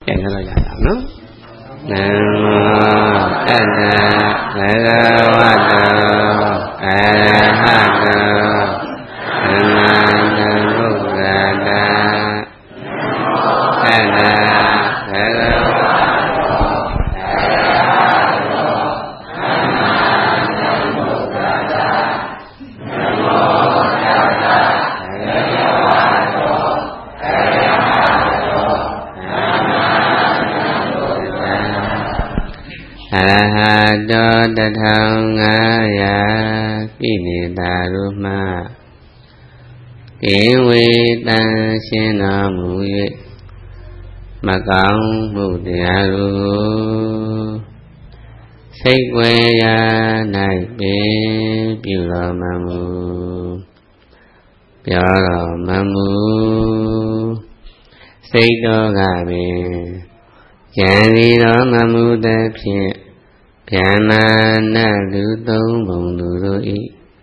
Cái đó là giả nó. Nam tát na bhagavato arahato sammasambuddhassa. Tát na bhagavato arahato sammasambuddhassa. Namo tassa Arahato Tathangaya Kinitaruma Kiwitan Sinamuye Makang Buddharu Sikweya Naipe Pyuramamu Pyuramamu Sikdogabe Chani Mamu Dapye Pyamana Ludong Bonduroi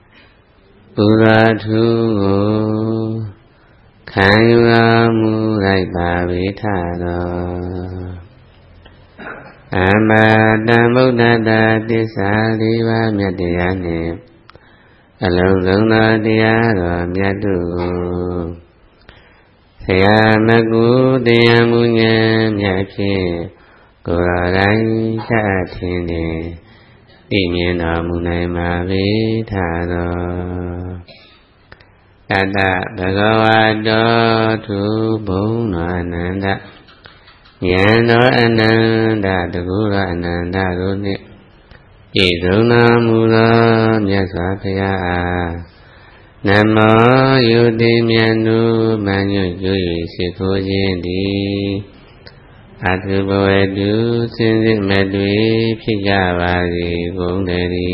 Uratu Kanyuramu Raibavitara Amada Buddha Tisaliva Myadiyane Alogana Diyara Myadu Sayamagu Diyamunya Myapye Gorai Tatine Dimina Munema Vitara Tata Bhagavato Tu Bhunananda Yano Ananda Dagura Ananda Runi Iduna Mura Myasapaya Namo Yudimyanu Manyu Yuyi Siko Jindi Atubawedu Sinzik Medwi Pijavadi Gundari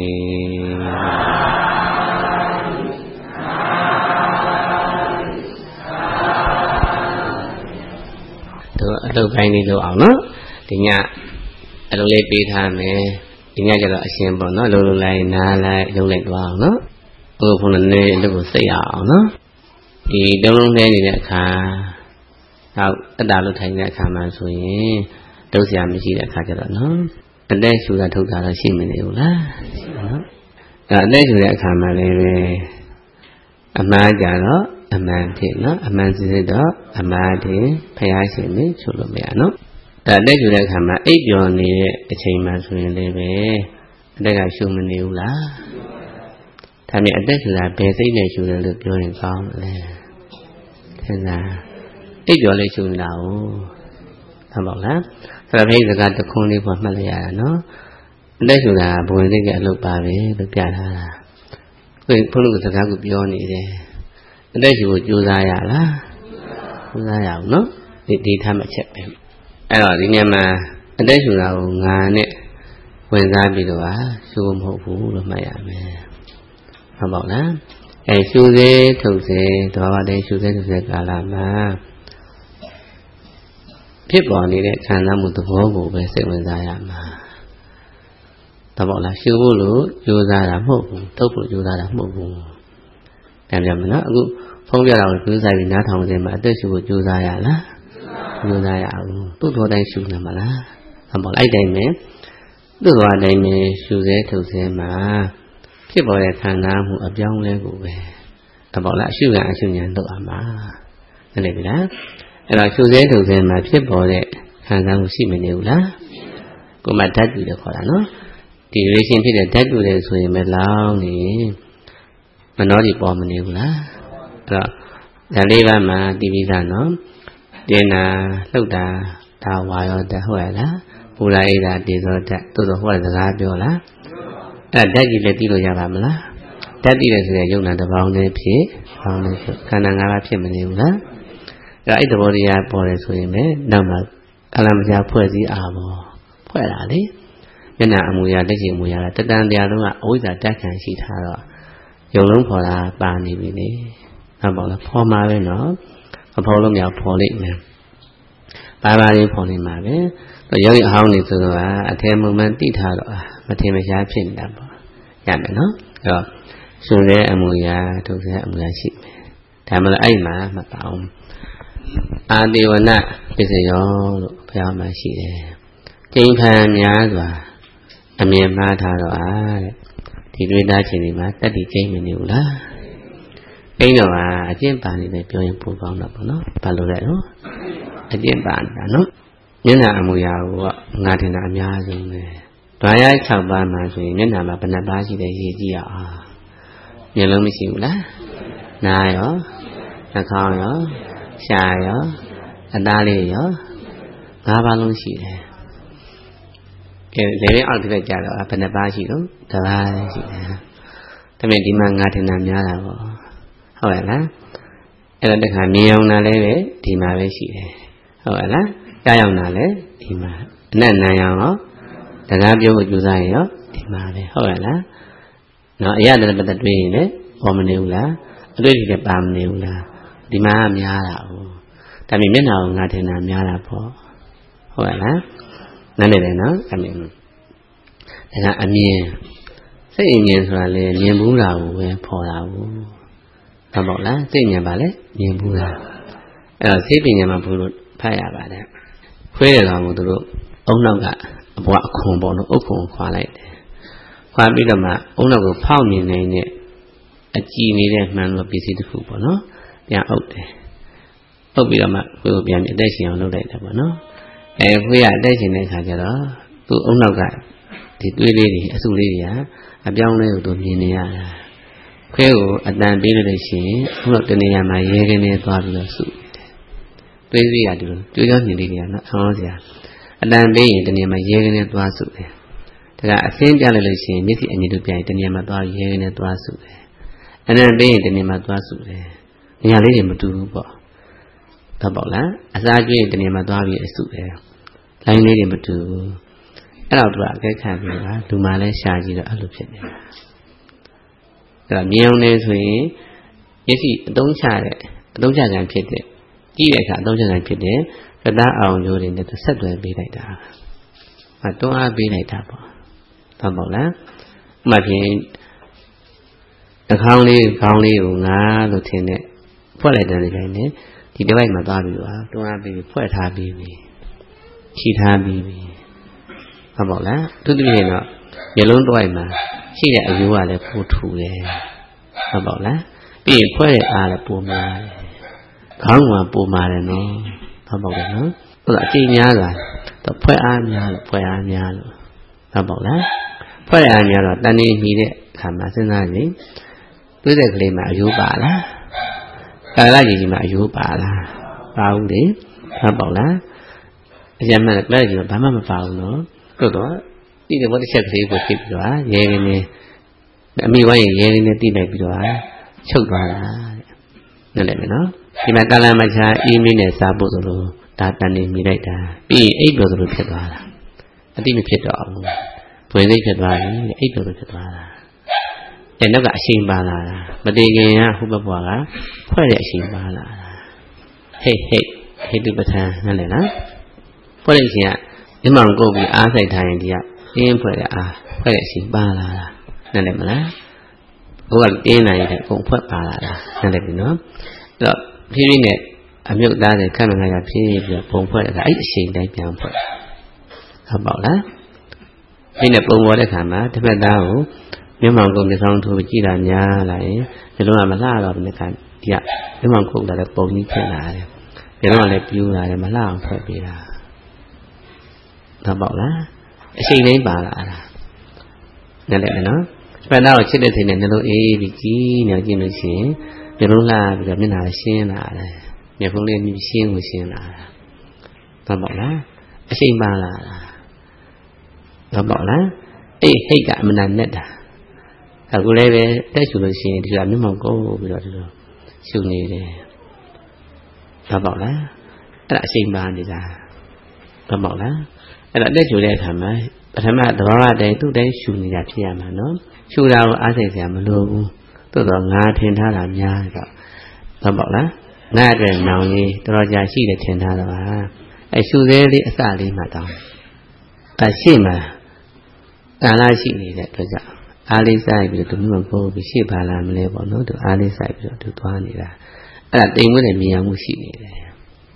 Atu Pai Ni Lo Aung No Di Nya Atu Le Pi Tha Me Di Nya Cha Lo A Shin Po No Lo Lo Lai Na Lai Lo Lai Twa Aung No Ko Phun Na Ne Lo Ko Sai Aung No Di Dong Long Ne Ni De Kha Tất cả lúc thành ra khả mà rồi đâu sẽ làm gì đã khả cho nó ở đây chúng ta thuộc cả là xin mình yêu lá ở đây chúng ta khả mà này về ama giả đó ama thì nó ama gì đó ama thì phải ai sẽ biết số lượng mẹ nó ở đây chúng ta khả mà ít giờ nàyချိန်mà rồi này về đây là chúng mình yêu lá thành ở đây chúng ta bé tí này chúng ta được cho nên con này thế là ít giờ lấy chừng nào thằng bảo lắm, rồi bây giờ cả tụi con đi vào mà lại nó, đây là buồn cái cái lúc bà về lúc kia là, cái phụ nữ tất cả cũng do này đây, đây là chú gia nó, đi tham chạy em, ai bảo đi nghe mà, đây là ngà nè, quên ra bị đồ á, chú ông hộ phú rồi mày thằng bảo lắm, cái chú dê thực dê, đó vào đây chú dê thực dê cả làm mà.ဖြစ်bỏ đi đấy, khả năng một tập phố của về sự mình dài mà ta bảo là siêu vô lũ vô ra đám hộ tốc độ vô ra đám hộ vùng làm nó cũng không biết nào cứ dài vì nó thòng gì mà tới sự vô ra là vô ra tốt thôi đây sự là mà lá ta bảo lấy đây mấy được rồi đây mấy sự dễ thực sự màဖြစ်bỏ để khả năng một ấp trong lên của về ta bảo là siêu gà siêu nhàn độ mà cái này bị đá là chú dễ thực hiện màဖြစ်bỏ đấy hàng tháng của mình đều lá cũng mà thắt được khỏi nó thì với xin thì để thắt được rồi mà lao thì mà nói thì bỏ mình đều lá rồi là đây ba mà đi bây giờ nó đây là lúc đã đào hoài rồi đã hỏi lá phụ lại là đi rồi tôi rồi hỏi là ra biểu lá thắt gì là đi rồi ra làm lá thắt đi là sẽ dùng là tập vòng này phía khả năng là phía mình đều lá Cái đó bố đi à bố này rồi mấy năm mà làm sao phơi gì à bố phơi là đấy nên là mùi à đấy gì mùi à là tất cả đều đúng là ối giờ chắc chắn chỉ tha rồi dùng lúc phơi là ba này vì đấy nó bảo là phơi mà với nó phơi lúc nào phơi đấy nè ba đi phơi này mà đấy rồi giống như hông này rồi à thêm một mình tí tha rồi mà thêm một giá tiền đậm giảm nó rồi rồi đấy mùi à tôi sẽ mùi à xịn thà mà là ấy mà bảo အာတိဝနပစ္စယောလို့ဘုရားမှာရှိတယ်ကျိန်ဖန်များစွာအမြင်မှားထားတော့တဲ့ဒီတွေ့တာချင်းဒီမှာတက်တည်ကျိန်မနေဘူးလားကျိန်တော့အကျင့်ပါနေတယ်ပြောရင်ပိုကောင်းတော့ပေါ့နော်ဘာလို့လဲနော်အကျင့်ပါနေတာနော်မျက်နှာအမူအရာကိုငါထင်တာအများဆုံးပဲဓာရ6ပါးမှာဆိုရင်မျက်နှာမှာဘယ်နှပါးရှိတယ်ရေးကြည့်ရအောင်မျက်လုံးမရှိဘူးလားနားရောနှာခေါင်းရောရှားရောအသားလေးရော5ပါးလုံးရှိတယ်ကဲလေရင်အောက်တစ်ကြတော့ဘယ်နှပါးရှိတော့တစ်ပါးရှိတယ်ဒါပေမဲ့ဒီမှာငါထင်တာများတာပေါ့ဟုတ်ရဲ့လားအဲ့တော့တခါမြင်အောင်တာလည်းပဲဒီမှာပဲရှိတယ်ဟုတ်ရဲ့လားကြားအောင်တာလည်းဒီမှာအနက်နံအောင်ရောတကားပြောဖို့ကြိုးစားရင်ရောဒီမှာပဲဟုတ်ရဲ့လားနော်အရာတည်းပတ်သက်တွေးရင်လည်းပေါ်မနေဘူးလားအတွေ့အကြုံပါမနေဘူးလားဒီမှာများတာ哦ဒါပေမဲ့မျက်နှာကိုငါထင်တာများတာပေါ့ဟုတ်ရဲ့လားနားလည်တယ်နော်အမြင်ဒါကအမြင်စိတ်အမြင်ဆိုတာလေမြင်ဘူးတာကိုပဲဖော်တာဘူးဟုတ်ပေါ့လားစိတ်ဉာဏ်ပါလေမြင်ဘူးတာအဲ့တော့စိတ်ပညာမှာဘုလို့ဖတ်ရပါတယ်ခွဲရကောင်ကိုတို့အုံနောက်ကအဘွားအခွန်ပေါ့နော်အုတ်ခွန်ခွာလိုက်တယ်ခွာပြီးတော့မှအုံနောက်ကိုဖောက်မြင်နေတဲ့အကြည်နေတဲ့မှန်လို့ပစ္စည်းတစ်ခုပေါ့နော်ပြန်အုပ်တယ်အုပ်ပြီးတော့မှကိုယ်ပြန်အသက်ရှင်အောင်လုပ်လိုက်တယ်ပေါ့နော်ခွေးကအသက်ရှင်တဲ့အခါကျတော့သူ့အုံနောက်ကဒီတွေးလေးတွေအစုလေးတွေကအပြောင်းလဲကိုသူမြင်နေရတာခွေးကိုအတန်ပေးလို့ရှိရင်ခုတော့တနေရာမှာရဲကနေသွားပြီးတော့စုတွေးစီရတူကြိုးကြောမြင်လေးတွေကနော်အောင်းစရာအတန်ပေးရင်တနေရာမှာရဲကနေသွားစုတယ်ဒါကအစင်းပြလိုက်လို့ရှိရင်မျက်စိအမြင်တို့ပြရင်တနေရာမှာသွားရဲကနေသွားစုတယ်အနံပေးရင်တနေရာမှာသွားစုတယ်နေရာလေးတွေမတူဘူးပေါ့တော့ပေါ့လားအစားကျွေးရင်တနေရာမှာသွားပြီးအစုတယ်လိုင်းလေးတွေမတူဘူးအဲ့တော့သူကအကဲခံပြီးတာလူမှလည်းရှာကြည့်တော့အဲ့လိုဖြစ်နေတာအဲ့တော့မြင်အောင်နေဆိုရင်မျက်စိအတုံးချကံဖြစ်တဲ့ကြည့်တဲ့အခါအတုံးချကံဖြစ်တဲ့ကတားအောင်ရိုးတွေနဲ့ဆက်သွယ်ပေးလိုက်တာတွန်းအားပေးလိုက်တာပေါ့တော့ပေါ့လားဥပမာဖြင့်နှာခေါင်းလေးခေါင်းလေးကိုငါလို့ထင်တဲ့ဖွဲ့လိုက်တဲ့တိုင်းနဲ့ဒီတစ်ပိုင်းမှာသွားပြီးတော့တွန်းအားပေးပြီးဖွဲ့ထားပြီးပြီခြိထားပြီးပြီဟုတ်ပါလားသူတည်းရင်တော့မျက်လုံးတစ်ပိုင်းမှာရှိတဲ့အယိုးကလည်းပိုထူတယ်ဟုတ်ပါလားပြီးရင်ဖွဲ့တဲ့အားလည်းပိုများတယ်ခေါင်းကပိုမာတယ်နော်ဟုတ်ပါလားနော်ဟုတ်လားအချိန်များတာတော့ဖွဲ့အားများလို့ဖွဲ့အားများလို့ဟုတ်ပါလားဖွဲ့အားများတော့တန်နေမိတဲ့အခါမှာစဉ်းစားကြည့်တွေးတဲ့ကလေးမှာအယိုးပါလားကာလကြီးကြီးမှာအယိုးပါလားပါဘူးလေဟုတ်ပါလားအကျမ်းမှလည်းကြည့်တော့ဘာမှမပါဘူးနော်တို့တော့ဒီကဘောတစ်ချက်ကလေးကိုသိပြီးတော့ရဲရင်းနဲ့အမိဝိုင်းရဲရင်းနဲ့တိလိုက်ပြီးတော့ချုပ်သွားတာတဲ့နားလည်မယ်နော်ဒီမှာကာလမချာအီးမီးနဲ့စားဖို့ဆိုလို့ဒါတန်နေမိလိုက်တာပြီးအိပ်လို့ဆိုလို့ဖြစ်သွားတာအတိမဖြစ်တော့ဘူးဘွေစိတ်ဖြစ်သွားပြီအိပ်လို့ဖြစ်သွားတာတဲ့နောက်ကအရှိန်ပါလာတာမတည်ခင်ကဟိုဘက်ဘွားကဖွဲ့တဲ့အရှိန်ပါလာတာဟိတ်တုပဋ္ဌာန်နားလည်လားဖွဲ့တဲ့အရှိန်ကဒီမှန်ကိုပြီးအားဆိုင်ထားရင်ဒီကအင်းဖွဲ့တဲ့အားဖွဲ့တဲ့အရှိန်ပါလာတာနားလည်မလားကိုကတင်းနိုင်တဲ့ပုံဖွဲ့ပါလာတာနားလည်ပြီနော်အဲ့တော့ဖြည်းဖြည်းနဲ့အမြုပ်သားတဲ့ခက်မငါရဖြည်းပြီးတော့ပုံဖွဲ့တဲ့အခါအဲ့အရှိန်တိုင်းပြန်ဖွဲ့ဟုတ်ပါလားဒီနဲ့ပုံပေါ်တဲ့အခါမှာတစ်ဖက်သားကိုမျက်မှောင်ကုန်းမျက်စောင်းထိုးကြည့်တာများလာရင်ဒီလိုကမလှတော့ဘူးခါဒီကမျက်မှောင်ကုန်းလာတဲ့ပုံကြီးဖြစ်လာတယ်ဒီလိုကလည်းပြူးလာတယ်မလှအောင်ဖွဲ့ပေးတာဟုတ်ပါလားအရှိန်တိုင်းပါလာတာနားလည်မယ်နော်ဖက်သားကိုချစ်တဲ့စိတ်နဲ့နှလုံးအေးပြီးကြည်နေကြည့်လို့ရှိရင်မျက်လုံးလှပြီးတော့မျက်နှာရှင်းလာတယ်မျက်ဖုံးလေးမြည်ရှင်းလာတာဟုတ်ပါလားအရှိန်ပါလာတာဟုတ်ပါလားအေးဟိတ်ကအမနာနဲ့တာအခုလည်းပဲတက်ရှူလို့ရှိရင်ဒီကမျက်မှောင်ကုန်းပြီးတော့ဒီလိုရှူနေတယ်ဟုတ်ပါလားအဲ့ဒါအရှိန်ပါနေတာဟုတ်ပါလားအဲ့ဒါတက်ရှူတဲ့အခါမှာပထမသဘာဝတည်းသူ့တိုင်းရှူနေတာဖြစ်ရမှာနော်ရှူတာကိုအားစိတ်စရာမလိုဘူးသို့တော့ငါထင်ထားတာများတော့ဟုတ်ပါလားငါအတွက်နောင်ကြီးတော်တော်ကြာရှိတယ်ထင်ထားတော့အဲရှူသေးလေးအစလေးမှတောင်းရှိမှကာလရှိနေတဲ့အတွက်ကြောင့်အားလေးစိုက်ပြီးတော့သူမျိုးပို့ပြီးရှေ့ပါလာမလဲပေါ့နော်သူအားလေးစိုက်ပြီးတော့သူသွားနေတာအဲ့ဒါတိမ်မွေးတဲ့မြင်ရမှုရှိနေတယ်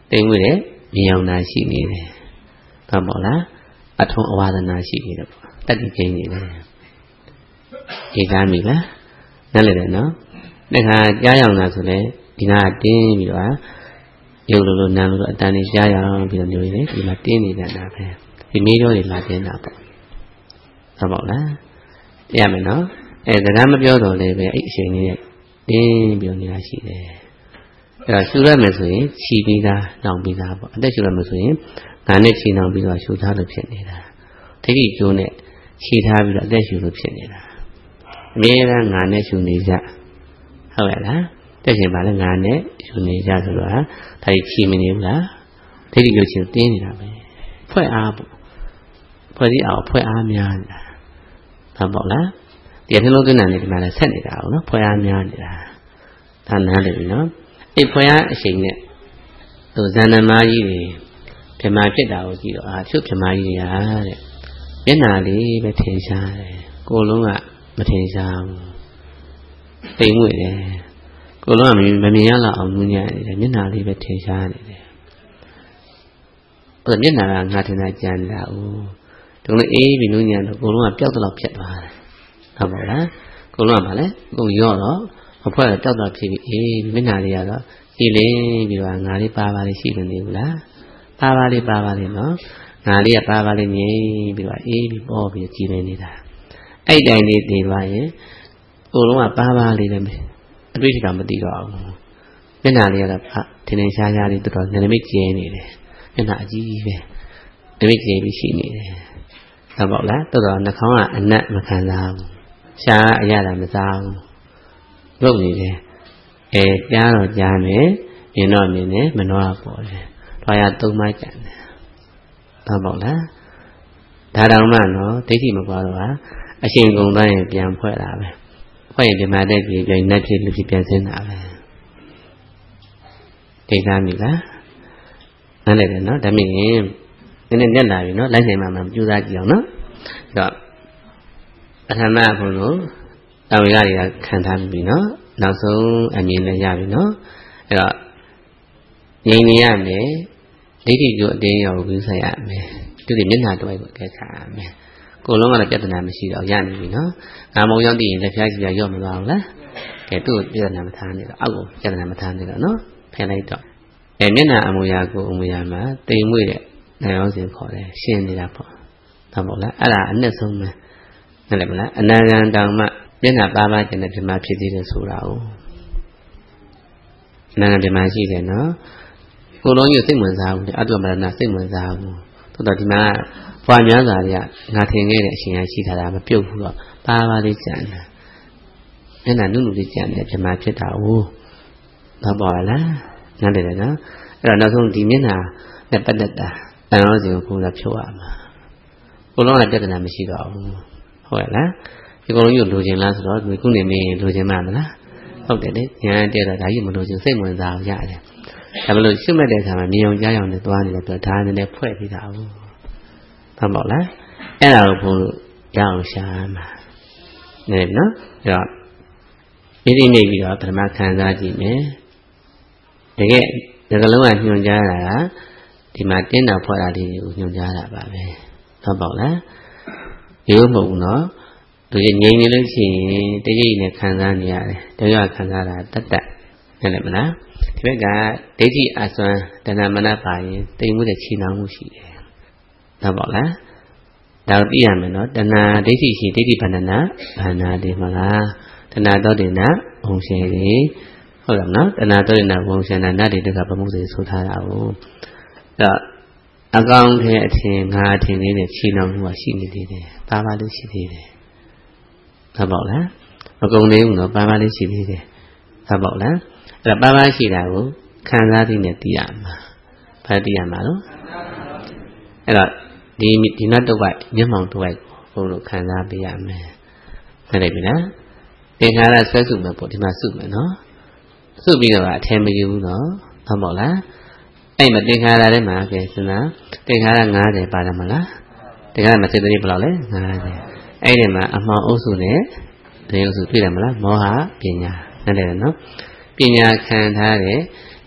တိမ်မွေ့တဲ့မြေအောင်နာရှိနေတယ်ဟုတ်ပါလားအထုံးအဝါဒနာရှိနေတယ်ပေါ့တတိကျင်းနေတယ်ဒီကားမိလားနားလည်တယ်နော်ဒါခါကြားရောင်တာဆိုလဲဒီနာကတင်းပြီးတော့ရုပ်လိုနာမ်လိုအတန်လေးကြားရောင်ပြီးတော့မျိုးနေဒီမှာတင်းနေတာပဲဒီမေးတော့တွေလာတင်းတာပေါ့ဟုတ်ပါလားရမယ်နော်စကားမပြောတော့လည်းပဲအဲ့အချိန်လေးတင်းပြီးတော့နေတာရှိတယ်အဲ့တော့ရှူရမယ်ဆိုရင်ခြီးပြီးသားနှောင်ပြီးသားပေါ့အသက်ရှူရမယ်ဆိုရင်ငါနဲ့ခြီးနှောင်ပြီးတော့ရှူထားလို့ဖြစ်နေတာဒိဋ္ဌိကျိုးနဲ့ခြီးထားပြီးတော့အသက်ရှူလို့ဖြစ်နေတာအမြဲတမ်းငါနဲ့ရှူနေကြဟုတ်ရဲ့လားတက်ရှင်ပါလဲငါနဲ့ရှူနေကြဆိုတော့ဒါကြီးခြီးမနေဘူးလားဒိဋ္ဌိကျိုးချင်းတင်းနေတာပဲဖွဲ့အားပေါ့ဖွဲ့စည်းအောင်ဖွဲ့အားများနေတာဟုတ်ပေါ့လားဒီနှလုံးသွင်းတာနဲ့ဒီမှာလည်းဆက်နေတာအောင်နော်ဖွဲ့အားများနေတာဒါနားလေပြီနော်အဲ့ဖွဲ့အားအချိန်နဲ့ဇန်နမားကြီးတွေပြမဖြစ်တာကိုကြည့်တော့ချုပ်ပြမကြီးတွေကတဲ့မျက်နာလေးပဲထင်ရှားတယ်ကိုယ်လုံးကမထင်ရှားဘူးတိမ်မွေ့တယ်ကိုယ်လုံးကမမြင်ရလောက်အောင်နူးညံ့နေတယ်မျက်နာလေးပဲထင်ရှားနေတယ်အဲ့မျက်နာကငါထင်တာကြံနေတာဒီလိုအေးပြီးနူးညံ့တော့ကိုယ်လုံးကပျောက်တော့ဖြစ်သွားတယ်ဟုတ်ပါလားကိုယ်လုံးကဗာလဲကိုရော့တော့အဖွဲပျောက်တော့ဖြစ်ပြီးအေးမျက်နာလေးကတော့ကြည်လင်းပြီးတော့ငါလေးပါပါလေးရှိနေဘူးလားပါပါလေးနော်ငါလေးကပါပါလေးငြိမ်ပြီးတော့အေးပြီးပေါ်ပြီးကြည်နေနေတာအဲ့တိုင်းလေးနေသွားရင်ကိုယ်လုံးကပါပါလေးလည်းအတွေ့အကြုံမသိတော့ဘူးမျက်နှာလေးကတော့ထင်ထင်ရှားရှားလေးတော်တော်နမိတ်ကျဲနေတယ်မျက်နှာအကြီးကြီးပဲနမိတ်ကျဲပြီးရှိနေတယ်ဟုတ်ပါလားတော်တော်နှာခေါင်းကအနက်မခံစားဘူးရှားအရတာမစားဘူးလုပ်နေတယ်ကြားတော့ကြားမယ်မြင်တော့မြင်တယ်မနှောပေါ်တယ်ထွာရသုံးမှကြံတယ်ဟုတ်ပါလားဒါတောင်မှနော်ဒိဋ္ဌိမပွားတော့အရှင်ကုန်သွားရင်ပြန်ဖွဲ့တာပဲဖွဲ့ရင်ဒီမှာတက်ပြီးပြန်နှက်ဖြစ်လို့ပြန်စင်းတာပဲဒိဋ္ဌာမိလားနားလည်တယ်နော်ဒါမြင်ရင်နည်းနည်းနဲ့လာပြီနော်လိုက်နိုင်မှမကြိုးစားကြည့်အောင်နော်အဲ့တော့ပထမဘုံလို့တာဝေကတွေကခံထားပြီနော်နောက်ဆုံးအမြင်လည်းရပြီနော်အဲ့တော့ငြိမ်နေရမယ်ဒိဋ္ဌိကျိုးအတင်းရောက်ပြီးဆက်ရမယ်သူဒီမျက်နှာတွဲကိုကဲခါရမယ်ကိုယ်လုံးကတော့ပြဿနာမရှိတော့ရနေပြီနော်ငါမုံရောက်တည်ရင်လက်ဖျားကြီးရရော့မသွားဘူးလားကဲသူ့ကိုပြဿနာမထားနဲ့တော့အောက်ကိုပြဿနာမထားနဲ့တော့နော်ဖယ်လိုက်တော့မျက်နှာအမူအရာကိုအမူအရာမှာတိမ်မွေ့တဲ့နိုင်ရောစဉ်ခေါ်တယ်ရှင်းနေတာပေါ့ဟုတ်ပါလားအဲ့ဒါအနှစ်ဆုံးပဲနားလည်မလားအနာဂံတောင်မှမျက်နှာပါပါကျင်တဲ့ပြမဖြစ်သေးတယ်ဆိုတာကိုအနာဂံပြမရှိတယ်နော်ကိုယ်လုံးကြီးစိတ်ဝင်စားဘူးအတုမရဏစိတ်ဝင်စားဘူးသို့တော့ဒီမှာဘွားများစွာတွေကငါထင်ခဲ့တဲ့အချိန်ကရှိထားတာမပြုတ်ဘူးတော့ပါပါလေးကြံတယ်မျက်နှာနုနုလေးကြံတယ်ပြမဖြစ်တာဟုတ်ပါလားနားလည်တယ်နော်အဲ့တော့နောက်ဆုံးဒီမျက်နှာနဲ့ပတ်သက်တာတန်ရောစီကိုကိုယ်ကဖြုတ်ရမှာကိုယ်လုံးကပြဿနာမရှိတော့ဘူးဟုတ်ရဲ့လားဒီကိုယ်လုံးကြီးလိုချင်လားဆိုတော့ခုနေမင်းလိုချင်မှာမလားဟုတ်တယ်လေညာတဲ့တော့ဒါကြီးမလိုချင်စိတ်ဝင်စားရတယ်ဒါမလို့ရှုမှတ်တဲ့အခါမှာမြေုံကြားရောင်နဲ့သွားနေတယ်ဆိုတော့ဒါနည်းနည်းဖွဲ့ပြီးတာဟုတ်ပါလားအဲ့ဒါကိုဘုန်းရအောင်ရှာမှာနေနော်အဲ့တော့ဒီနေ့နေပြီးတော့ပထမခံစားကြည့်မယ်တကယ်ဒီကလုံးကညွှန်ကြားတာကဒီမှာတင်းတာဖွဲ့တာလေးကိုညွှန်ကြားတာပါပဲဟုတ်ပါလားရိုးမဟုတ်ဘူးနော်သူငြိမ်နေလို့ရှိရင်တရိပ်နဲ့ခံစားနေရတယ်တရားခံစားတာတတ်နားလည်မလားဒီဘက်ကဒိဋ္ဌိအစွမ်းတဏမနပါရင်တိမ်မှုတဲ့ခြေနှောင်းမှုရှိတယ်ဟုတ်ပါလားဒါကိုသိရမယ်နော်တဏဒိဋ္ဌိရှိဒိဋ္ဌိဗန္ဒနာဘာနာဒီမလားတဏသောတိနာဘုံရှင်တွေဟုတ်လားနော်တဏသောတိနာဘုံရှင်နာနတ်တွေတကပမှုတွေဆိုထားတာကိုအဲ့အကောင်တဲ့အထင်ငါအထင်လေးနဲ့ခြေနှောင်းမှုရှိနေသေးတယ်ပါပါလို့ရှိသေးတယ်ဟုတ်ပါလားမကုန်သေးဘူးနော်ပါပါလေးရှိသေးတယ်ဟုတ်ပါလားအဲ့ဒါပါပါရှိတာကိုခံစားသိနေသိရမှာဘာသိရမှာလို့အဲ့တော့ဒီနတ်တော့မျက်မှောင်တော့ဘုံလို့ခံစားပေးရမယ်ဟုတ်တယ်ပြီလားသင်္ခါရဆွဲစုမယ်ပေါ့ဒီမှာစုမယ်နော်စုပြီးတော့အထင်မယူဘူးနော်ဟုတ်ပါလားအဲ့မှာသင်္ခါရထဲမှာကဲစဉ်းစားသင်္ခါရ90ပါတယ်မလားသင်္ခါရမစိတ်တည်းဘယ်လောက်လဲ90အဲ့ဒီမှာအမှောင်အုပ်စုနဲ့ဒိဋ္ဌိအုပ်စုတွေ့တယ်မလားမောဟပညာနားလည်တယ်နော်ပညာခံထားတဲ့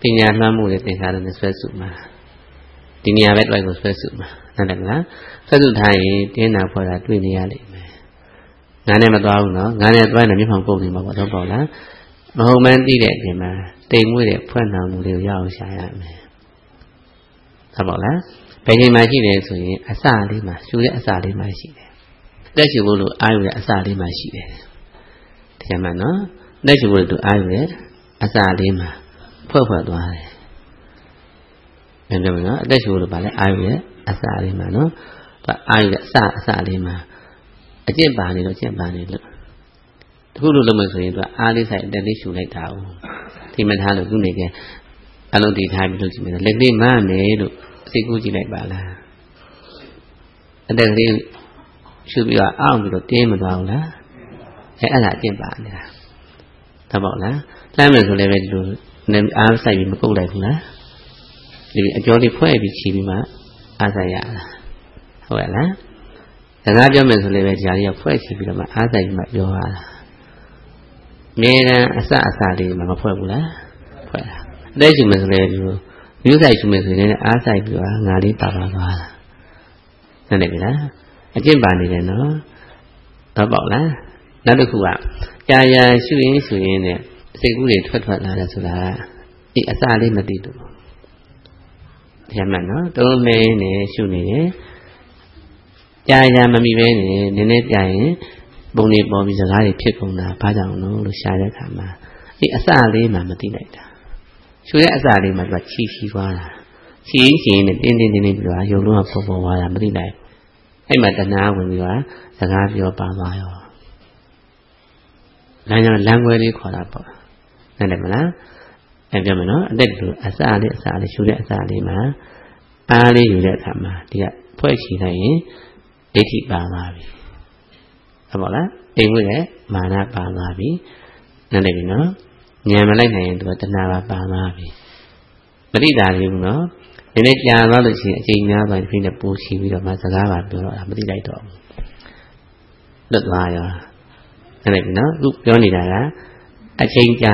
ပညာမှတ်မှုတွေသင်္ခါရနဲ့ဆွဲစုမှာဒီနေရာပဲတွေ့ကိုဆွဲစုမှာနားလည်မလားဆွဲစုထားရင်တင်းတာဖွဲ့တာတွေ့နေရလိမ့်မယ်ငါနဲ့မသွားဘူးနော်ငါနဲ့သွားရင်မျက်မှောင်ပုတ်နေမှာပေါ့တော့ပေါ့လားမဟုတ်မှန်းသိတဲ့အချိန်မှာတိမ်မွေ့တဲ့ဖွဲ့နှောင်မှုတွေကိုရအောင်ရှာရမယ်ဟုတ်ပါလားဘယ်ချိန်မှရှိတယ်ဆိုရင်အစလေးမှာရှူတဲ့အစလေးမှာရှိတယ်တက်ရှူဖို့လို့အားရတဲ့အစလေးမှာရှိတယ်ဒီကမှနော်တက်ရှူဖို့လို့အားရတဲ့အစလေးမှာဖွဲ့သွားတယ်မြင်တယ်မနော်အသက်ရှူလို့ပါလဲအားရတဲ့အစလေးမှာနော်အားရတဲ့အစလေးမှာအကျင့်ပါနေလို့ကျင့်ပါနေလို့တခုလို့လုပ်မယ်ဆိုရင်သူအားလေးဆိုင်အတက်လေးရှူလိုက်တာ哦ဒီမထားလို့ခုနေကအလုံးတည်ထားပြီးလို့ကြည့်မယ်လက်လေးမမယ်လို့စိတ်ကူးကြည့်လိုက်ပါလားအတက်ကလေးရှုပြီးတော့အောင့်ပြီးတော့တင်းမသွားဘူးလားအဲ့ဒါအကျင့်ပါနေတာသဘောလားလှမ်းမယ်ဆိုလည်းပဲဒီလိုအားဆိုင်ပြီးမကုတ်လိုက်ဘူးလားဒီအကျော်လေးဖွဲ့ပြီးချီပြီးမှအားဆိုင်ရတာဟုတ်ရဲ့လားစကားပြောမယ်ဆိုလည်းပဲဒီဟာလေးကဖွဲ့ချီပြီးတော့မှအားဆိုင်ပြီးမှပြောရတာအမြဲတမ်းအစလေးမှမဖွဲ့ဘူးလားဖွဲ့တာအသက်ရှူမယ်ဆိုလည်းဒီလိုမျိုးဆိုင်ရှူမယ်ဆိုရင်အားဆိုင်ပြီးတော့ငါလေးပါသွားတာနားလည်ပြီလားအကျင့်ပါနေတယ်နော်တော့ပေါ့လားနောက်တစ်ခုကကြာကြာရှူရင်းဆိုရင်ねစိတ်ကူးတွေထွက်လာတယ်ဆိုတာဒီအစလေးမသိလို့ရမှန်နော်တုံးမင်းနဲ့ရှုနေတယ်ကြာကြာမမိပဲနေနည်းနည်းကြာရင်ပုံတွေပေါ်ပြီးစကားတွေဖြစ်ကုန်တာဘာကြောင့်လို့ရှာတဲ့အခါမှာဒီအစလေးမှမသိလိုက်တာရှုတဲ့အစလေးမှသူကချီသွားတာချီနဲ့တင်းပြီးတော့ရုပ်လုံးကပေါ်သွားတာမသိလိုက်အဲ့မှာတဏှာဝင်ပြီးတော့စကားပြောပါသွားရောလမ်းကြောင်းလမ်းခွဲလေးခေါ်တာပေါ့နားလည်မလားအဲ့ပြောမယ်နော်အတက်တူအစလေးရှုတဲ့အစလေးမှာအားလေးယူတဲ့အခါမှာဒီကဖွဲ့ချီလိုက်ရင်ဒိဋ္ဌိပါသွားပြီဟုတ်ပါလားအိမ်ဝင်ရဲ့မာနပါသွားပြီနားလည်ပြီနော်ဉာဏ်မလိုက်နိုင်ရင်သူကတဏှာပါသွားပြီမသိတာလေးဘူးနော်ဒီနေ့ကြာသွားလို့ရှိရင်အချိန်များသွားပြီနဲ့ပိုးချီပြီးတော့မှစကားပါပြောတော့တာမသိလိုက်တော့ဘူးလွတ်သွားရောနားလည်ပြီနော်သူပြောနေတာကအချိန်ကြာ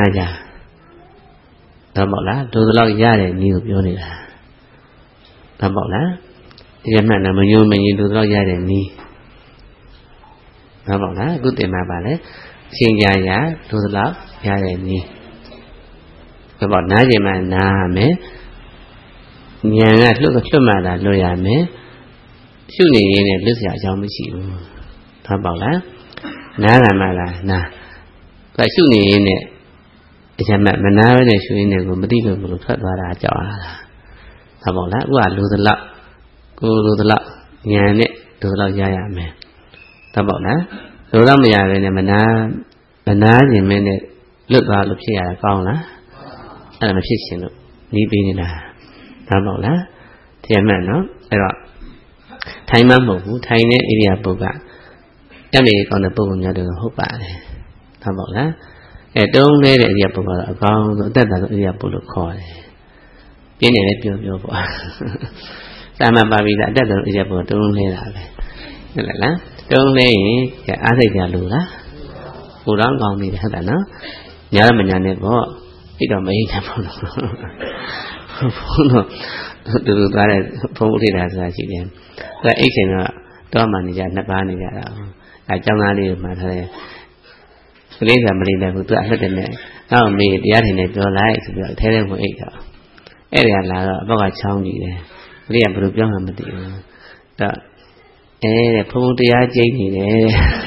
တော့ပေါ့လားဒုသလောက်ရတဲ့နည်းကိုပြောနေတာတော့ပေါ့လားဒီကမှန်တယ်မယုံမရင်ဒုသလောက်ရတဲ့နည်းတော့ပေါ့လားအခုတင်မှာပါလေအချိန်ကြာဒုသလောက်ရတဲ့နည်းတော့ပေါ့နားကျင်မှနားမယ်ဉာဏ်ကလွတ်မှလာလွတ်ရမယ်ရှုနေရင်လည်းလွတ်စရာအကြောင်းမရှိဘူးတော့ပေါ့လားနားကမှလားနားကရှုနေရင်လည်းအချက်မှမနာပဲနဲ့ရှုရင်းနဲ့ကိုမသိလို့ဘလို့ထွက်သွားတာကြောက်ရတာဒါပေါ့လားအခုကလူသလောက်ကိုလူသလောက်ဉာဏ်နဲ့လူသလောက်ရရမယ်ဒါပေါ့လားလူတော့မရပဲနဲ့မနာခြင်းမင်းနဲ့လွတ်သွားလို့ဖြစ်ရတာကောင်းလားအဲ့ဒါမဖြစ်ရှင်လို့နီးပေးနေတာဒါပေါ့လားတရားမှန်နော်အဲ့တော့ထိုင်မှမဟုတ်ဘူးထိုင်တဲ့ဣရိယာပုတ်ကတက်နေကောင်းတဲ့ပုဂ္ဂိုလ်များတို့ဟုတ်ပါတယ်ဒါပေါ့လားတုံးလေးတဲ့ဣရိယာပုတ်ကတော့အကောင်းဆုံးအသက်သာဆုံးဣရိယာပုတ်လို့ခေါ်တယ်ပြင်းနေလည်းပြောပေါ့သာမန်ပါဠိကအသက်သာဆုံးဣရိယာပုတ်တုံးလေးတာပဲဟုတ်လားတုံးလေးရင်အားစိတ်ကြလို့လားကိုယ်တော့ကောင်းနေတယ်ဟုတ်တယ်နော်ညာမညာနဲ့ပေါ့ဣတော့မဟိတ်တယ်ပေါ့နော်ဘုန်းတော်သူတို့သွားတဲ့ဘုန်းဦးထေတာဆိုတာရှိတယ်သူကအိတ်ချိန်တော့မှနေကြနှစ်ပါးနေကြတာအဲကျောင်းသားလေးကိုမှထားတယ်ကလေးကမလေးလည်းဘူးသူအလှက်တယ်နဲ့နောက်မေတရားထင်နဲ့ပြောလိုက်ဆိုပြီးတော့ထဲထဲဝင်အိတ်တော့အဲ့ဒီကလာတော့အဘောက်ကချောင်းကြည့်တယ်ကလေးကဘယ်လိုပြောမှမသိဘူးတော့တဲ့ဘုန်းတရားကျိန်းနေတယ်